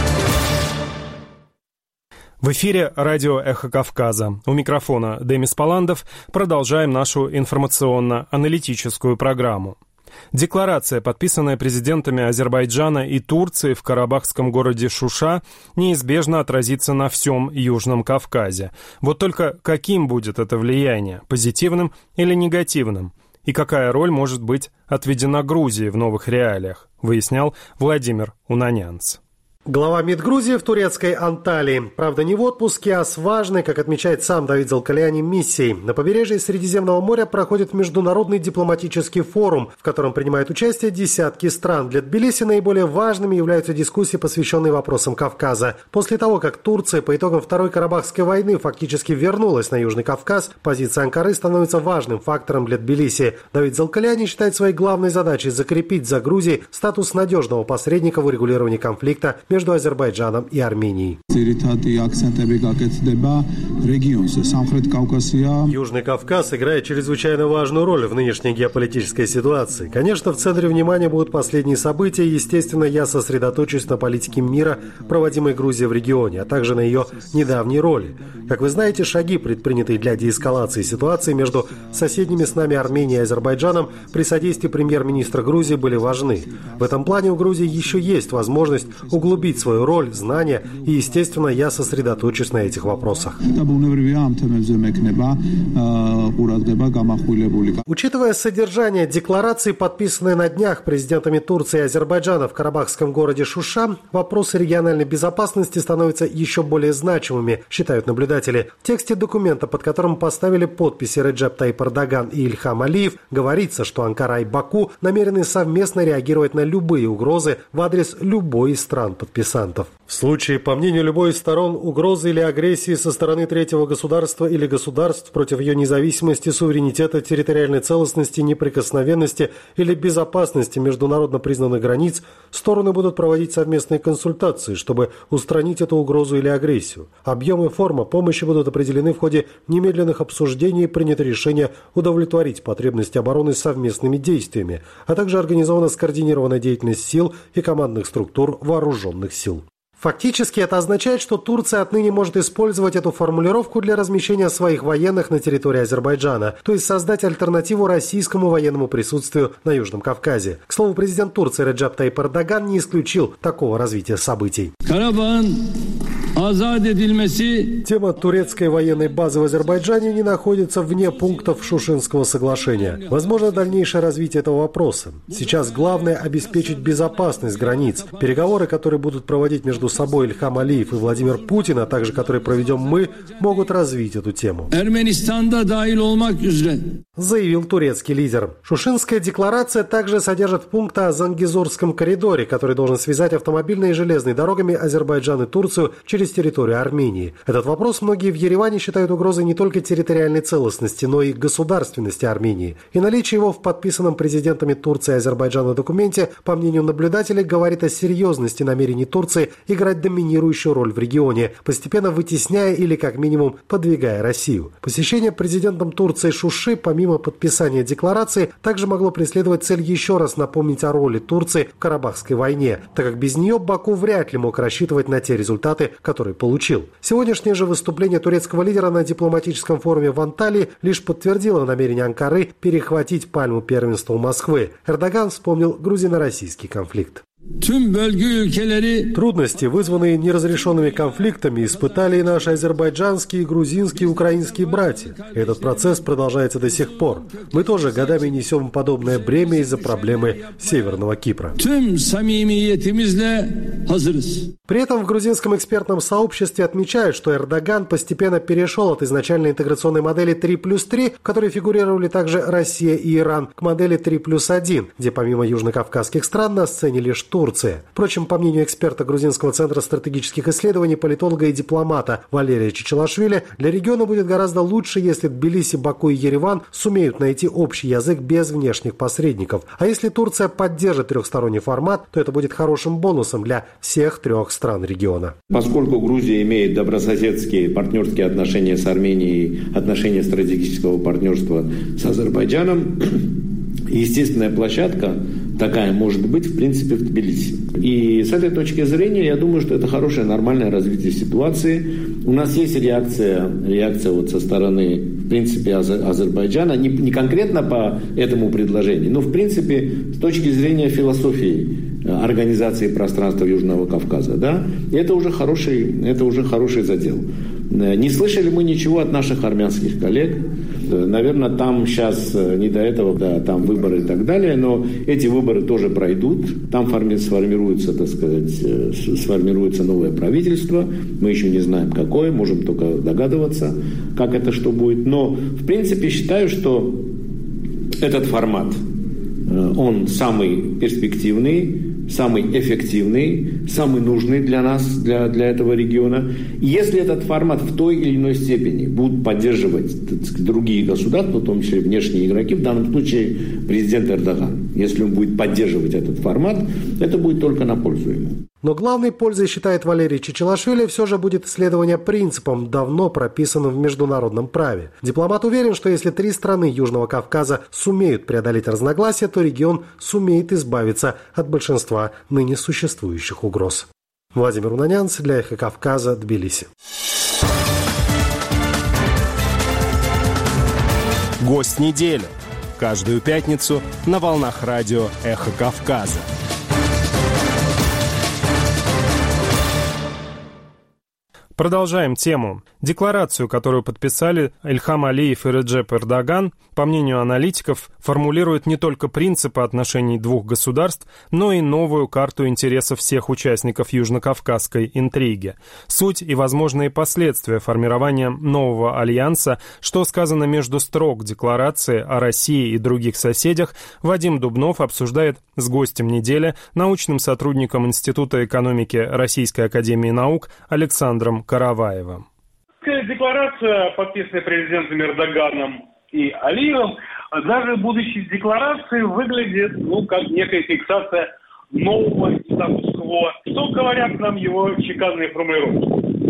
В эфире радио «Эхо Кавказа». У микрофона Демис Паландов. Продолжаем нашу информационно-аналитическую программу. Декларация, подписанная президентами Азербайджана и Турции в карабахском городе Шуша, неизбежно отразится на всем Южном Кавказе. Вот только каким будет это влияние, позитивным или негативным? И какая роль может быть отведена Грузии в новых реалиях, выяснял Владимир Унанянц. Глава МИД Грузии в турецкой Анталии. Правда, не в отпуске, а с важной, как отмечает сам Давид Залкаляни, миссией. На побережье Средиземного моря проходит международный дипломатический форум, в котором принимают участие десятки стран. Для Тбилиси наиболее важными являются дискуссии, посвященные вопросам Кавказа. После того, как Турция по итогам Второй Карабахской войны фактически вернулась на Южный Кавказ, позиция Анкары становится важным фактором для Тбилиси. Давид Залкаляни считает своей главной задачей закрепить за Грузией статус надежного посредника в урегулировании конфликта между Азербайджаном и Арменией. Южный Кавказ играет чрезвычайно важную роль в нынешней геополитической ситуации. Конечно, в центре внимания будут последние события, и, естественно, я сосредоточусь на политике мира, проводимой Грузией в регионе, а также на ее недавней роли. Как вы знаете, шаги, предпринятые для деэскалации ситуации между соседними с нами Арменией и Азербайджаном при содействии премьер-министра Грузии были важны. В этом плане у Грузии еще есть возможность углубить свою роль, знания, и, естественно, я сосредоточусь на этих вопросах. Учитывая содержание декларации, подписанной на днях президентами Турции и Азербайджана в карабахском городе Шуша, вопросы региональной безопасности становятся еще более значимыми, считают наблюдатели. В тексте документа, под которым поставили подписи Реджеп Таyyip Эрдоган и Ильхам Алиев, говорится, что Анкара и Баку намерены совместно реагировать на любые угрозы в адрес любой из стран подписантов. В случае, по мнению любой из сторон, угрозы или агрессии со стороны третьего государства или государств против ее независимости, суверенитета, территориальной целостности, неприкосновенности или безопасности международно признанных границ, стороны будут проводить совместные консультации, чтобы устранить эту угрозу или агрессию. Объем и форма помощи будут определены в ходе немедленных обсуждений и принято решение удовлетворить потребности обороны совместными действиями, а также организована скоординированная деятельность сил и командных структур вооруженных сил. Фактически это означает, что Турция отныне может использовать эту формулировку для размещения своих военных на территории Азербайджана, то есть создать альтернативу российскому военному присутствию на Южном Кавказе. К слову, президент Турции Реджеп Таyyip Эрдоган не исключил такого развития событий. Тема турецкой военной базы в Азербайджане не находится вне пунктов Шушинского соглашения. Возможно дальнейшее развитие этого вопроса. Сейчас главное обеспечить безопасность границ. Переговоры, которые будут проводить между собой Ильхам Алиев и Владимир Путин, а также которые проведем мы, могут развить эту тему. Заявил турецкий лидер. Шушинская декларация также содержит пункт о Зангезурском коридоре, который должен связать автомобильной и железной дорогами Азербайджан и Турцию через территорию Армении. Этот вопрос многие в Ереване считают угрозой не только территориальной целостности, но и государственности Армении. И наличие его в подписанном президентами Турции и Азербайджана документе, по мнению наблюдателей, говорит о серьезности намерений Турции играть доминирующую роль в регионе, постепенно вытесняя или как минимум подвигая Россию. Посещение президентом Турции Шуши, помимо подписания декларации, также могло преследовать цель еще раз напомнить о роли Турции в Карабахской войне, так как без нее Баку вряд ли мог рассчитывать на те результаты, которые получил. Сегодняшнее же выступление турецкого лидера на дипломатическом форуме в Анталии лишь подтвердило намерение Анкары перехватить пальму первенства у Москвы. Эрдоган вспомнил грузино-российский конфликт. Трудности, вызванные неразрешенными конфликтами, испытали и наши азербайджанские, грузинские и украинские братья. Этот процесс продолжается до сих пор. Мы тоже годами несем подобное бремя из-за проблемы Северного Кипра. При этом в грузинском экспертном сообществе отмечают, что Эрдоган постепенно перешел от изначальной интеграционной модели 3+3, в которой фигурировали также Россия и Иран, к модели 3+1, где помимо южнокавказских стран на сцене лишь Турция, Турции. Впрочем, по мнению эксперта Грузинского центра стратегических исследований, политолога и дипломата Валерия Чичилашвили, для региона будет гораздо лучше, если Тбилиси, Баку и Ереван сумеют найти общий язык без внешних посредников. А если Турция поддержит трехсторонний формат, то это будет хорошим бонусом для всех трех стран региона. Поскольку Грузия имеет добрососедские партнерские отношения с Арменией, отношения стратегического партнерства с Азербайджаном, естественная площадка такая может быть, в принципе, в Тбилиси. И с этой точки зрения, я думаю, что это хорошее, нормальное развитие ситуации. У нас есть реакция вот со стороны, в принципе, Азербайджана, не конкретно по этому предложению, но, в принципе, с точки зрения философии организации пространства Южного Кавказа. Да? И это уже хороший задел. Не слышали мы ничего от наших армянских коллег. Наверное, там сейчас не до этого, да, там выборы и так далее, но эти выборы тоже пройдут. Там сформируется, так сказать, сформируется новое правительство. Мы еще не знаем, какое, можем только догадываться, как это что будет. Но, в принципе, считаю, что этот формат, он самый перспективный, самый эффективный, самый нужный для нас, для этого региона. И если этот формат в той или иной степени будут поддерживать, так сказать, другие государства, в том числе внешние игроки, в данном случае президент Эрдоган, если он будет поддерживать этот формат, это будет только на пользу ему. Но главной пользой, считает Валерий Чичилашвили, все же будет следование принципам, давно прописанным в международном праве. Дипломат уверен, что если три страны Южного Кавказа сумеют преодолеть разногласия, то регион сумеет избавиться от большинства ныне существующих угроз. Владимир Унанянц для «Эхо Кавказа», Тбилиси. Гость недели. Каждую пятницу на волнах радио «Эхо Кавказа». Продолжаем тему. Декларацию, которую подписали Ильхам Алиев и Реджеп Эрдоган, по мнению аналитиков, формулирует не только принципы отношений двух государств, но и новую карту интересов всех участников южнокавказской интриги. Суть и возможные последствия формирования нового альянса, что сказано между строк декларации о России и других соседях, Вадим Дубнов обсуждает с гостем недели, научным сотрудником Института экономики Российской академии наук Александром Караваевым. Декларация, подписанная президентами Эрдоганом и Алиевым, даже будучи в декларации, выглядит как некая фиксация нового статус-кво. Что говорят нам его чеканные формулировки?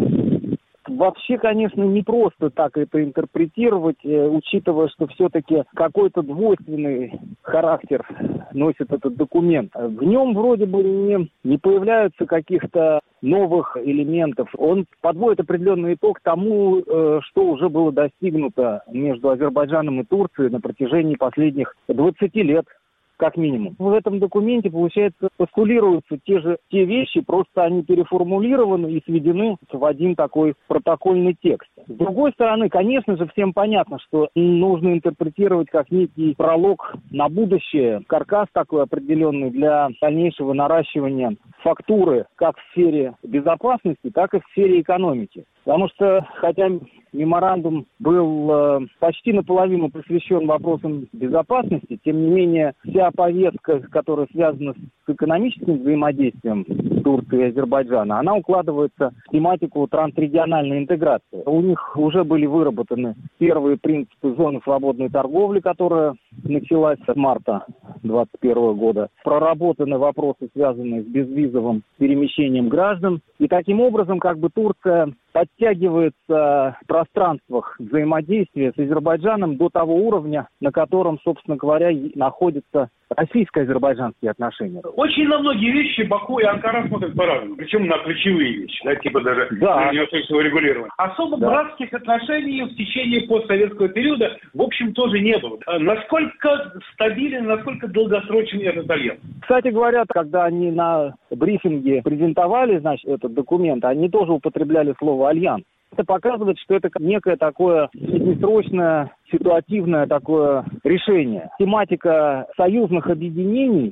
Вообще, конечно, не просто так это интерпретировать, учитывая, что все-таки какой-то двойственный характер носит этот документ. В нем вроде бы не появляются каких-то новых элементов. Он подводит определенный итог тому, что уже было достигнуто между Азербайджаном и Турцией на протяжении последних 20 лет. Как минимум. В этом документе, получается, постулируются те вещи, просто они переформулированы и сведены в один такой протокольный текст. С другой стороны, конечно же, всем понятно, что нужно интерпретировать как некий пролог на будущее, каркас такой определенный для дальнейшего наращивания фактуры как в сфере безопасности, так и в сфере экономики. Потому что, хотя меморандум был почти наполовину посвящен вопросам безопасности, тем не менее вся повестка, которая связана с экономическим взаимодействием Турции и Азербайджана, она укладывается в тематику трансрегиональной интеграции. У них уже были выработаны первые принципы зоны свободной торговли, которая началась с марта 2021 года. Проработаны вопросы, связанные с безвизовым перемещением граждан. И таким образом, Турция подтягивается в пространствах взаимодействия с Азербайджаном до того уровня, на котором, собственно говоря, находятся российско-азербайджанские отношения. Очень на многие вещи Баку и Анкара смотрят по-разному. Причем на ключевые вещи, даже неустойчивого регулирования. Особо братских отношений в течение постсоветского периода, в общем, тоже не было. Насколько стабилен, насколько долгосрочен этот альянс? Кстати говоря, когда они на брифинге презентовали, этот документ, они тоже употребляли слово «альянс». Это показывает, что это некое такое среднесрочное, ситуативное такое решение. Тематика союзных объединений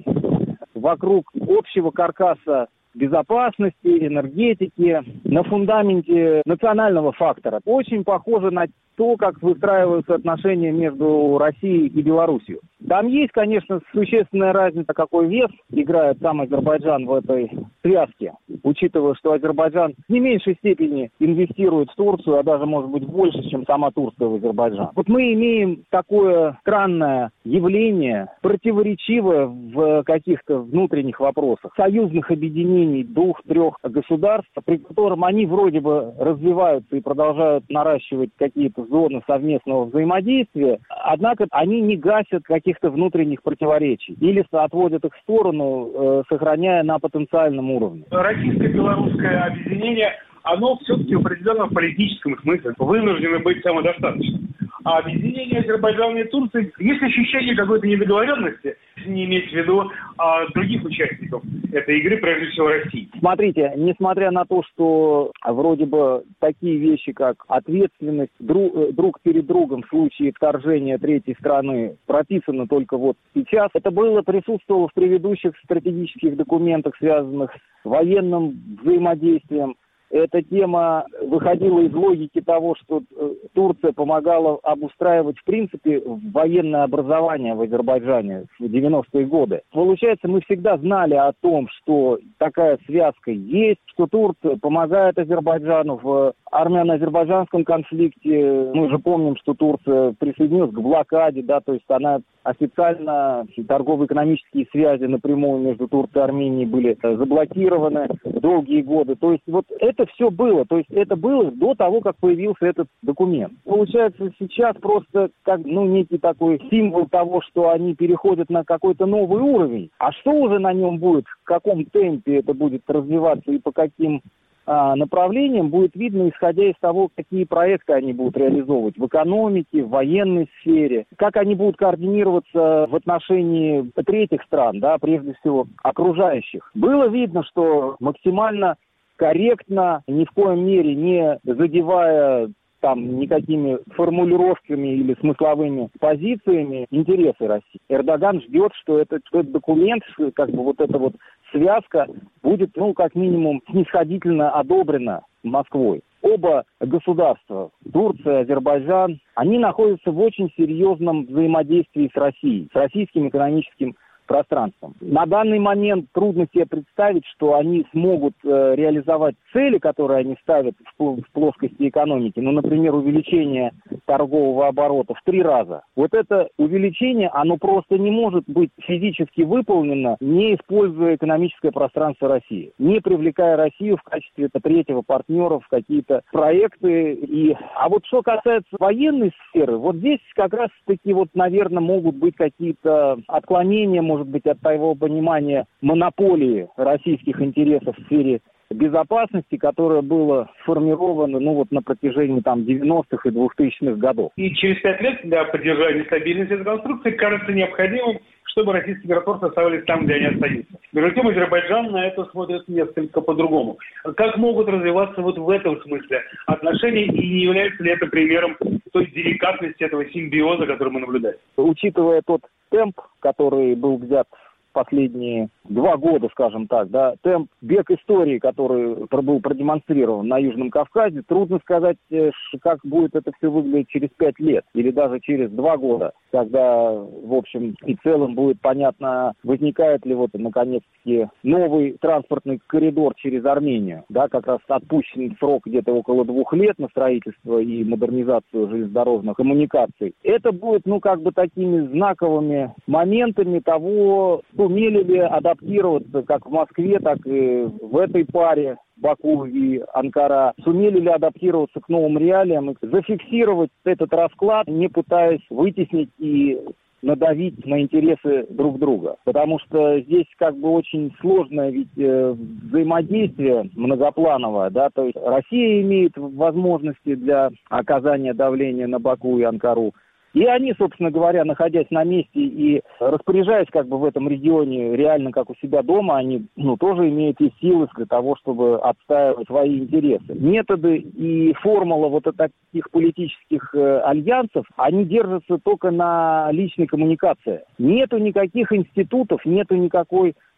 вокруг общего каркаса безопасности, энергетики, на фундаменте национального фактора. Очень похоже на то, как выстраиваются отношения между Россией и Белоруссией. Там есть, конечно, существенная разница, какой вес играет сам Азербайджан в этой связке, учитывая, что Азербайджан в не меньшей степени инвестирует в Турцию, а даже, может быть, больше, чем сама Турция в Азербайджан. Вот мы имеем такое странное явление, противоречивое в каких-то внутренних вопросах, союзных объединений двух-трех государств, при котором они вроде бы развиваются и продолжают наращивать какие-то зоны совместного взаимодействия, однако они не гасят каких-то внутренних противоречий или отводят их в сторону, сохраняя на потенциальном уровне. Российско-белорусское объединение, оно все-таки в определенном политическом смысле вынуждено быть самодостаточным. А объединение Азербайджана и Турции, есть ощущение какой-то недоговоренности, не иметь в виду других участников этой игры, прежде всего России. Смотрите, несмотря на то, что вроде бы такие вещи, как ответственность друг перед другом в случае вторжения третьей страны прописаны только вот сейчас, это присутствовало в предыдущих стратегических документах, связанных с военным взаимодействием. Эта тема выходила из логики того, что Турция помогала обустраивать, в принципе, военное образование в Азербайджане в 90-е годы. Получается, мы всегда знали о том, что такая связка есть, что Турция помогает Азербайджану в армяно-азербайджанском конфликте. Мы же помним, что Турция присоединилась к блокаде, да, то есть она официально торгово-экономические связи напрямую между Турцией и Арменией были заблокированы долгие годы. То есть вот это все было. То есть это было до того, как появился этот документ. Получается, сейчас просто как некий такой символ того, что они переходят на какой-то новый уровень. А что уже на нем будет, в каком темпе это будет развиваться и по каким направлениям, будет видно, исходя из того, какие проекты они будут реализовывать в экономике, в военной сфере, как они будут координироваться в отношении третьих стран, да, прежде всего окружающих. Было видно, что максимально корректно, ни в коем мере не задевая никакими формулировками или смысловыми позициями интересы России. Эрдоган ждет, что этот документ, вот эта вот связка будет, как минимум, снисходительно одобрена Москвой. Оба государства, Турция, Азербайджан, они находятся в очень серьезном взаимодействии с Россией, с российским экономическим пространством. На данный момент трудно себе представить, что они смогут реализовать цели, которые они ставят в плоскости экономики. Например, увеличение торгового оборота в 3 раза. Вот это увеличение, оно просто не может быть физически выполнено, не используя экономическое пространство России, не привлекая Россию в качестве третьего партнера в какие-то проекты. А вот что касается военной сферы, вот здесь как раз-таки наверное, могут быть какие-то отклонения, может быть, от того понимания монополии российских интересов в сфере безопасности, которое было сформировано на протяжении 90-х и 2000-х годов. И через 5 лет для поддержания стабильности этой конструкции кажется необходимым, чтобы российские аэропорты оставались там, где они остаются. Между тем, Азербайджан на это смотрит несколько по-другому. Как могут развиваться в этом смысле отношения, и не является ли это примером той деликатности этого симбиоза, который мы наблюдаем? Учитывая тот темп, который был взят последние 2 года, скажем так, да, темп, бег истории, который был продемонстрирован на Южном Кавказе, трудно сказать, как будет это все выглядеть через 5 лет или даже через 2 года, когда, в общем и целом будет понятно, возникает ли наконец-таки новый транспортный коридор через Армению, да, как раз отпущен срок где-то около 2 лет на строительство и модернизацию железнодорожных коммуникаций. Это будет, такими знаковыми моментами того, сумели ли адаптироваться как в Москве, так и в этой паре Баку и Анкара, сумели ли адаптироваться к новым реалиям и зафиксировать этот расклад, не пытаясь вытеснить и надавить на интересы друг друга. Потому что здесь очень сложное взаимодействие многоплановое, да, то есть Россия имеет возможности для оказания давления на Баку и Анкару. И они, собственно говоря, находясь на месте и распоряжаясь в этом регионе реально как у себя дома, они тоже имеют и силы для того, чтобы отстаивать свои интересы. Методы и формула таких политических альянсов, они держатся только на личной коммуникации. Нету никаких институтов, нету никакой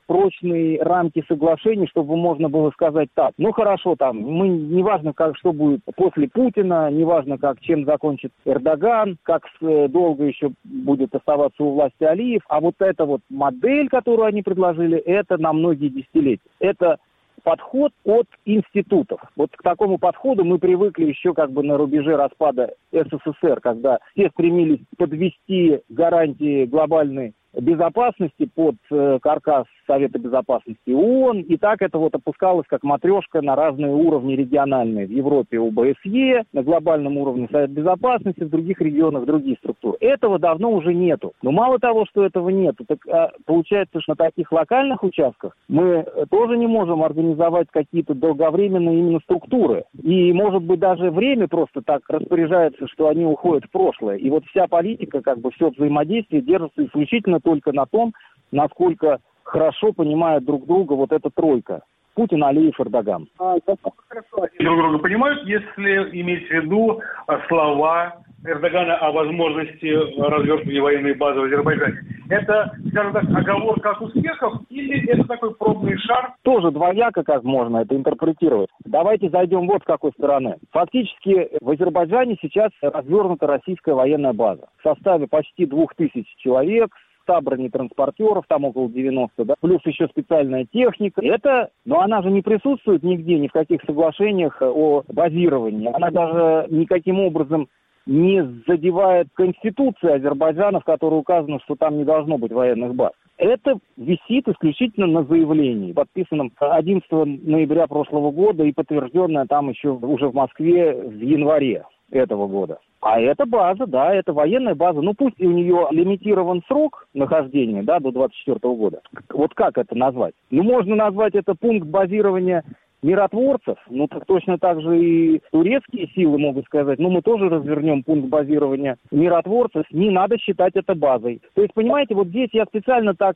прочные рамки соглашений, чтобы можно было сказать так. Ну хорошо, там, мы неважно, что будет после Путина, неважно, чем закончит Эрдоган, как долго еще будет оставаться у власти Алиев, а вот эта вот модель, которую они предложили, это на многие десятилетия. Это подход от институтов. Вот к такому подходу мы привыкли еще на рубеже распада СССР, когда все стремились подвести гарантии глобальной безопасности под каркас Совета Безопасности ООН, и так это вот опускалось как матрешка на разные уровни региональные. В Европе ОБСЕ, на глобальном уровне Совет Безопасности, в других регионах другие структуры. Этого давно уже нету. Но мало того, что этого нету, так получается, что на таких локальных участках мы тоже не можем организовать какие-то долговременные именно структуры. И, может быть, даже время просто так распоряжается, что они уходят в прошлое. И вот вся политика, все взаимодействие держится исключительно только на том, насколько хорошо понимают друг друга вот эта тройка. Путин, Алиев, Эрдоган. Хорошо они друг друга понимают, если иметь в виду слова Эрдогана о возможности развертывания военной базы в Азербайджане. Это, скажем так, оговорка от успехов или это такой пробный шар? Тоже двояко, как можно это интерпретировать. Давайте зайдем вот с какой стороны. Фактически в Азербайджане сейчас развернута российская военная база в составе почти 2000 человек, 100 бронетранспортеров, там около 90, да, плюс еще специальная техника. Но она же не присутствует нигде, ни в каких соглашениях о базировании. Она даже никаким образом не задевает Конституции Азербайджана, в которой указано, что там не должно быть военных баз. Это висит исключительно на заявлении, подписанном 11 ноября прошлого года и подтвержденное там еще уже в Москве в январе этого года. А это база, да, это военная база. Ну, пусть и у нее лимитирован срок нахождения, да, до 2024 года. Вот как это назвать? Ну, можно назвать это пункт базирования миротворцев, так точно так же и турецкие силы могут сказать, мы тоже развернем пункт базирования миротворцев, не надо считать это базой. То есть, понимаете, вот здесь я специально так,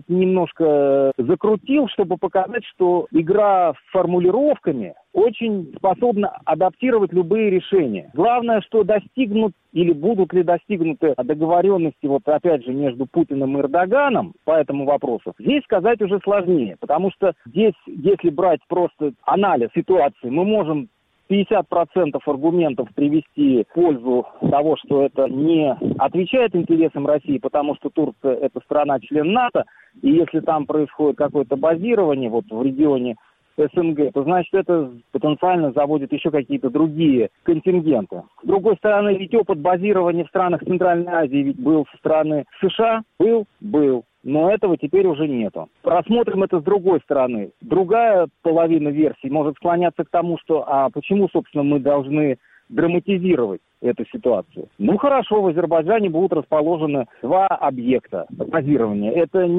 немножко закрутил, чтобы показать, что игра с формулировками очень способна адаптировать любые решения. Главное, что достигнут или будут ли достигнуты договоренности, опять же, между Путиным и Эрдоганом по этому вопросу, здесь сказать уже сложнее, потому что здесь, если брать просто анализ ситуации, мы можем 50% аргументов привести в пользу того, что это не отвечает интересам России, потому что Турция – это страна-член НАТО, и если там происходит какое-то базирование в регионе СНГ, то значит это потенциально заводит еще какие-то другие контингенты. С другой стороны, ведь опыт базирования в странах Центральной Азии ведь был со стороны США, был. Но этого теперь уже нету. Рассмотрим это с другой стороны. Другая половина версии может склоняться к тому, что почему, собственно, мы должны драматизировать эту ситуацию. Хорошо, в Азербайджане будут расположены 2 объекта базирования. Это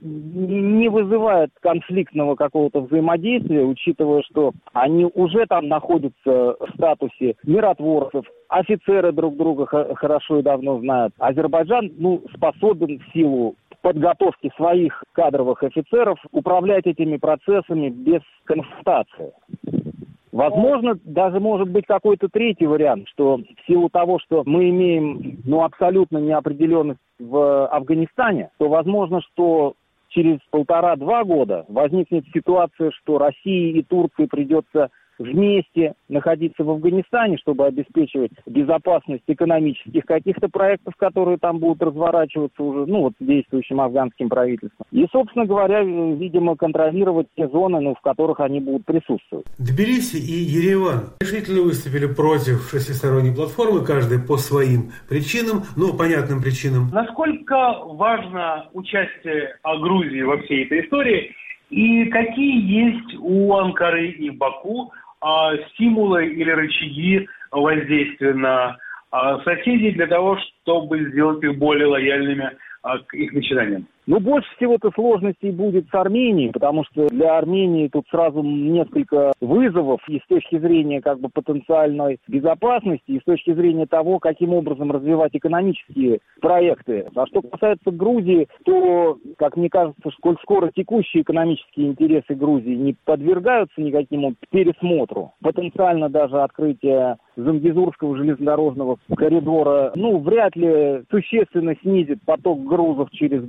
не вызывает конфликтного какого-то взаимодействия, учитывая, что они уже там находятся в статусе миротворцев, офицеры друг друга хорошо и давно знают. Азербайджан, способен в силу подготовки своих кадровых офицеров управлять этими процессами без конфронтации. Возможно, даже может быть какой-то третий вариант, что в силу того, что мы имеем абсолютно неопределенность в Афганистане, то возможно, что через 1,5-2 года возникнет ситуация, что России и Турции придется вместе находиться в Афганистане, чтобы обеспечивать безопасность экономических каких-то проектов, которые там будут разворачиваться уже, действующим афганским правительством. И, собственно говоря, видимо, контролировать те зоны, в которых они будут присутствовать. Тбилиси и Ереван решительно выступили против шестисторонней платформы, каждый по своим причинам, понятным причинам. Насколько важно участие Грузии во всей этой истории и какие есть у Анкары и Баку стимулы или рычаги воздействия на соседей для того, чтобы сделать их более лояльными к их начинаниям? Больше всего-то сложностей будет с Арменией, потому что для Армении тут сразу несколько вызовов и с точки зрения потенциальной безопасности, и с точки зрения того, каким образом развивать экономические проекты. А что касается Грузии, то, как мне кажется, сколь скоро текущие экономические интересы Грузии не подвергаются никакому пересмотру, потенциально даже открытие Зангезурского железнодорожного коридора, вряд ли существенно снизит поток грузов через грузинские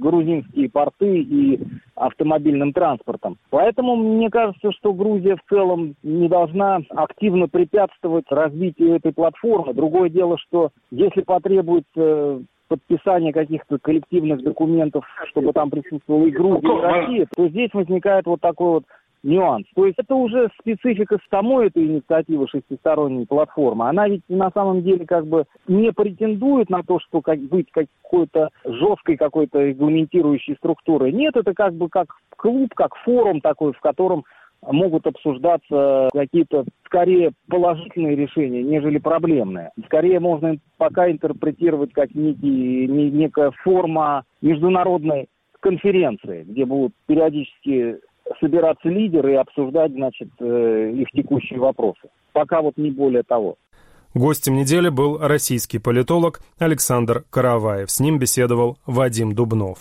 грузинские порты и автомобильным транспортом. Поэтому мне кажется, что Грузия в целом не должна активно препятствовать развитию этой платформы. Другое дело, что если потребуется подписание каких-то коллективных документов, чтобы там присутствовала и Грузия, и Россия, то здесь возникает вот такой вот нюанс. То есть это уже специфика самой этой инициативы шестисторонней платформы. Она ведь на самом деле как бы не претендует на то, что быть какой-то жесткой какой-то регламентирующей структурой. Нет, это как бы как клуб, как форум такой, в котором могут обсуждаться какие-то скорее положительные решения, нежели проблемные. Скорее можно пока интерпретировать как некая форма международной конференции, где будут периодически собираться лидеры и обсуждать, значит, их текущие вопросы. Пока вот не более того. Гостем недели был российский политолог Александр Караваев. С ним беседовал Вадим Дубнов.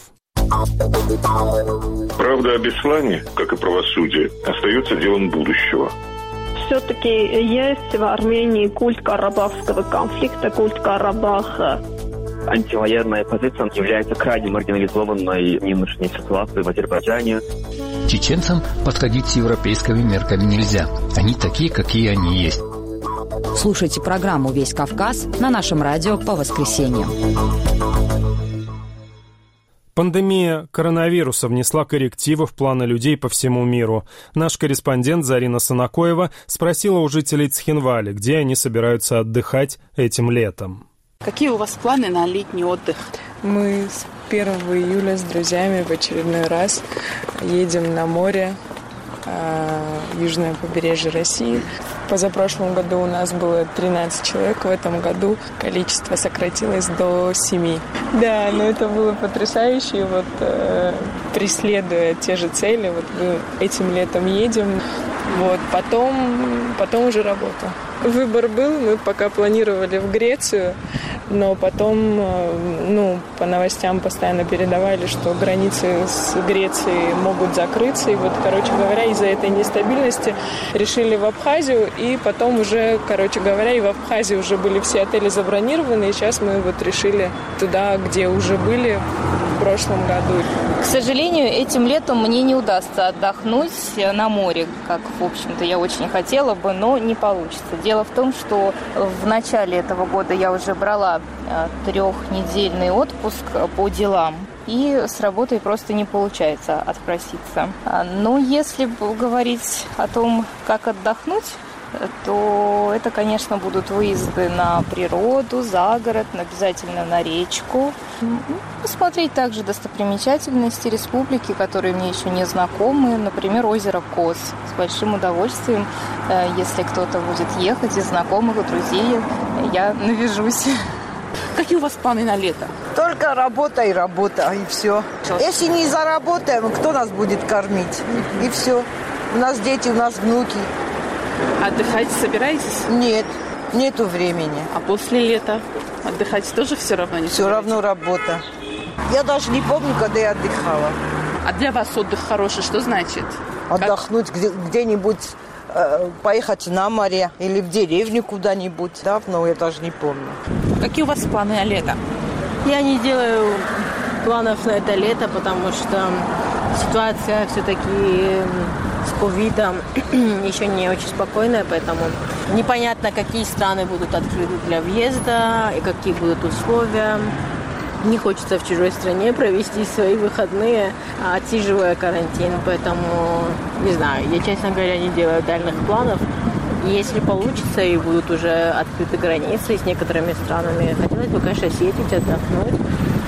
Правда о Беслане, как и правосудие, остается делом будущего. Все-таки есть в Армении культ карабахского конфликта, культ Карабаха. Антивоенная позиция является крайне маргинализованной в нынешней ситуации в Азербайджане. Чеченцам подходить с европейскими мерками нельзя. Они такие, какие они есть. Слушайте программу «Весь Кавказ» на нашем радио по воскресеньям. Пандемия коронавируса внесла коррективы в планы людей по всему миру. Наш корреспондент Зарина Санакоева спросила у жителей Цхинвали, где они собираются отдыхать этим летом. Какие у вас планы на летний отдых? Мы с 1 июля с друзьями в очередной раз едем на море, южное побережье России. В позапрошлом году у нас было 13 человек, в этом году количество сократилось до 7. Да, но это было потрясающе. Вот, преследуя те же цели, вот мы этим летом едем, вот, потом уже работа. Выбор был, мы пока планировали в Грецию, но потом, по новостям постоянно передавали, что границы с Грецией могут закрыться. И вот, короче говоря, из-за этой нестабильности решили в Абхазию. И потом уже, короче говоря, и в Абхазии уже были все отели забронированы. И сейчас мы вот решили туда, где уже были в прошлом году. К сожалению, этим летом мне не удастся отдохнуть на море, как, в общем-то, я очень хотела бы, но не получится. Дело в том, что в начале этого года я уже брала 3-недельный отпуск по делам, и с работой просто не получается отпроситься. Но если говорить о том, как отдохнуть, то это, конечно, будут выезды на природу, за город, обязательно на речку. Посмотреть также достопримечательности республики, которые мне еще не знакомы. Например, озеро Коз. С большим удовольствием, если кто-то будет ехать из знакомых, друзей, я навяжусь. Какие у вас планы на лето? Только работа, и все. Если не заработаем, кто нас будет кормить? И все. У нас дети, у нас внуки. Отдыхать собираетесь? Нет, нету времени. А после лета отдыхать тоже все равно не собираетесь? Все равно работа. Я даже не помню, когда я отдыхала. А для вас отдых хороший что значит? Отдохнуть где-нибудь, поехать на море или в деревню куда-нибудь. Давно я даже не помню. Какие у вас планы на лето? Я не делаю планов на это лето, потому что ситуация все-таки с ковидом еще не очень спокойная, поэтому непонятно, какие страны будут открыты для въезда и какие будут условия. Не хочется в чужой стране провести свои выходные, отсиживая карантин, поэтому, не знаю, я, честно говоря, не делаю дальних планов. Если получится и будут уже открыты границы с некоторыми странами, хотелось бы, конечно, съездить, отдохнуть.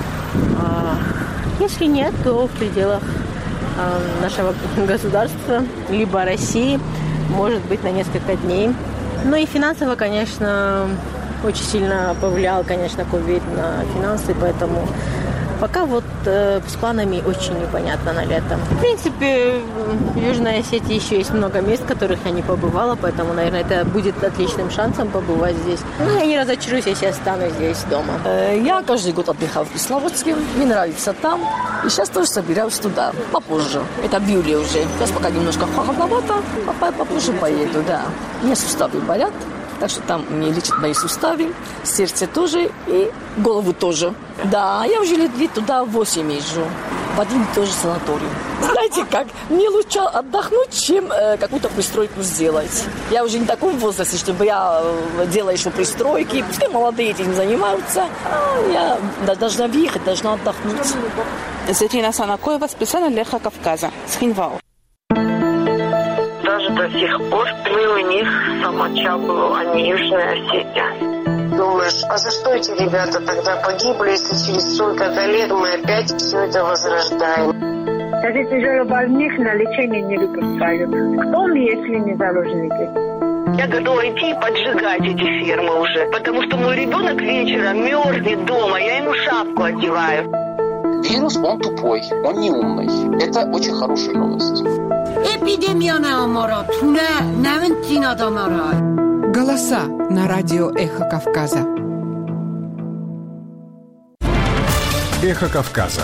Если нет, то в пределах нашего государства, либо России, может быть, на несколько дней. Ну и финансово, конечно, очень сильно повлиял, конечно, ковид на финансы, поэтому пока вот с планами очень непонятно на лето. В принципе, в Южной Осетии еще есть много мест, в которых я не побывала, поэтому, наверное, это будет отличным шансом побывать здесь. Но я не разочаруюсь, если останусь здесь дома. Я каждый год отдыхала в Кисловодске, мне нравится там, и сейчас тоже собираюсь туда, попозже. Это в июле уже. Сейчас пока немножко холодновато, а попозже поеду, да. У меня суставы болят, так что там мне лечат мои суставы, сердце тоже и голову тоже. Да, я уже лет туда 8 езжу. в один и тот же санаторий. Знаете как, мне лучше отдохнуть, чем какую-то пристройку сделать. Я уже не в таком возрасте, чтобы я делала еще пристройки. Пускай молодые этим занимаются, а я должна въехать, должна отдохнуть. Зерина Санакоева специально для Эхо Кавказа с Хинвал. Даже до сих пор мы у них самочабу, а не Южная Осетия. Думаешь, а за что эти ребята тогда погибли, если через столько-то лет мы опять все это возрождаем? Кстати, тяжелобольных на лечение не выпускают. Кто мы, если не заложники? Я готова идти и поджигать эти фермы уже, потому что мой ребенок вечером мерзнет дома, я ему шапку одеваю. Вирус, он тупой, он не умный. Это очень хорошая новость. Голоса на радио «Эхо Кавказа». «Эхо Кавказа».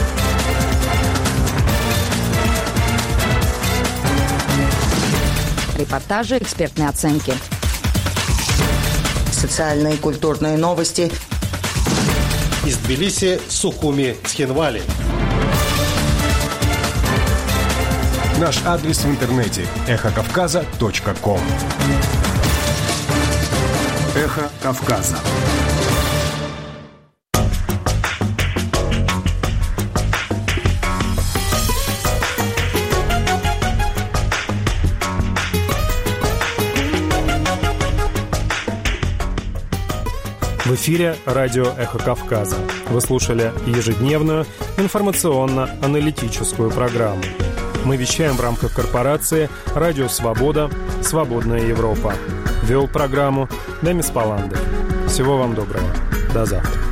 Репортажи, экспертные оценки. Социальные и культурные новости. Из Тбилиси, Сухуми, Цхинвали. Наш адрес в интернете – эхокавказа.ком. «Эхо Кавказа». В эфире радио «Эхо Кавказа». Вы слушали ежедневную информационно-аналитическую программу. Мы вещаем в рамках корпорации «Радио Свобода. Свободная Европа». Вел программу Демис Паландов. Всего вам доброго. До завтра.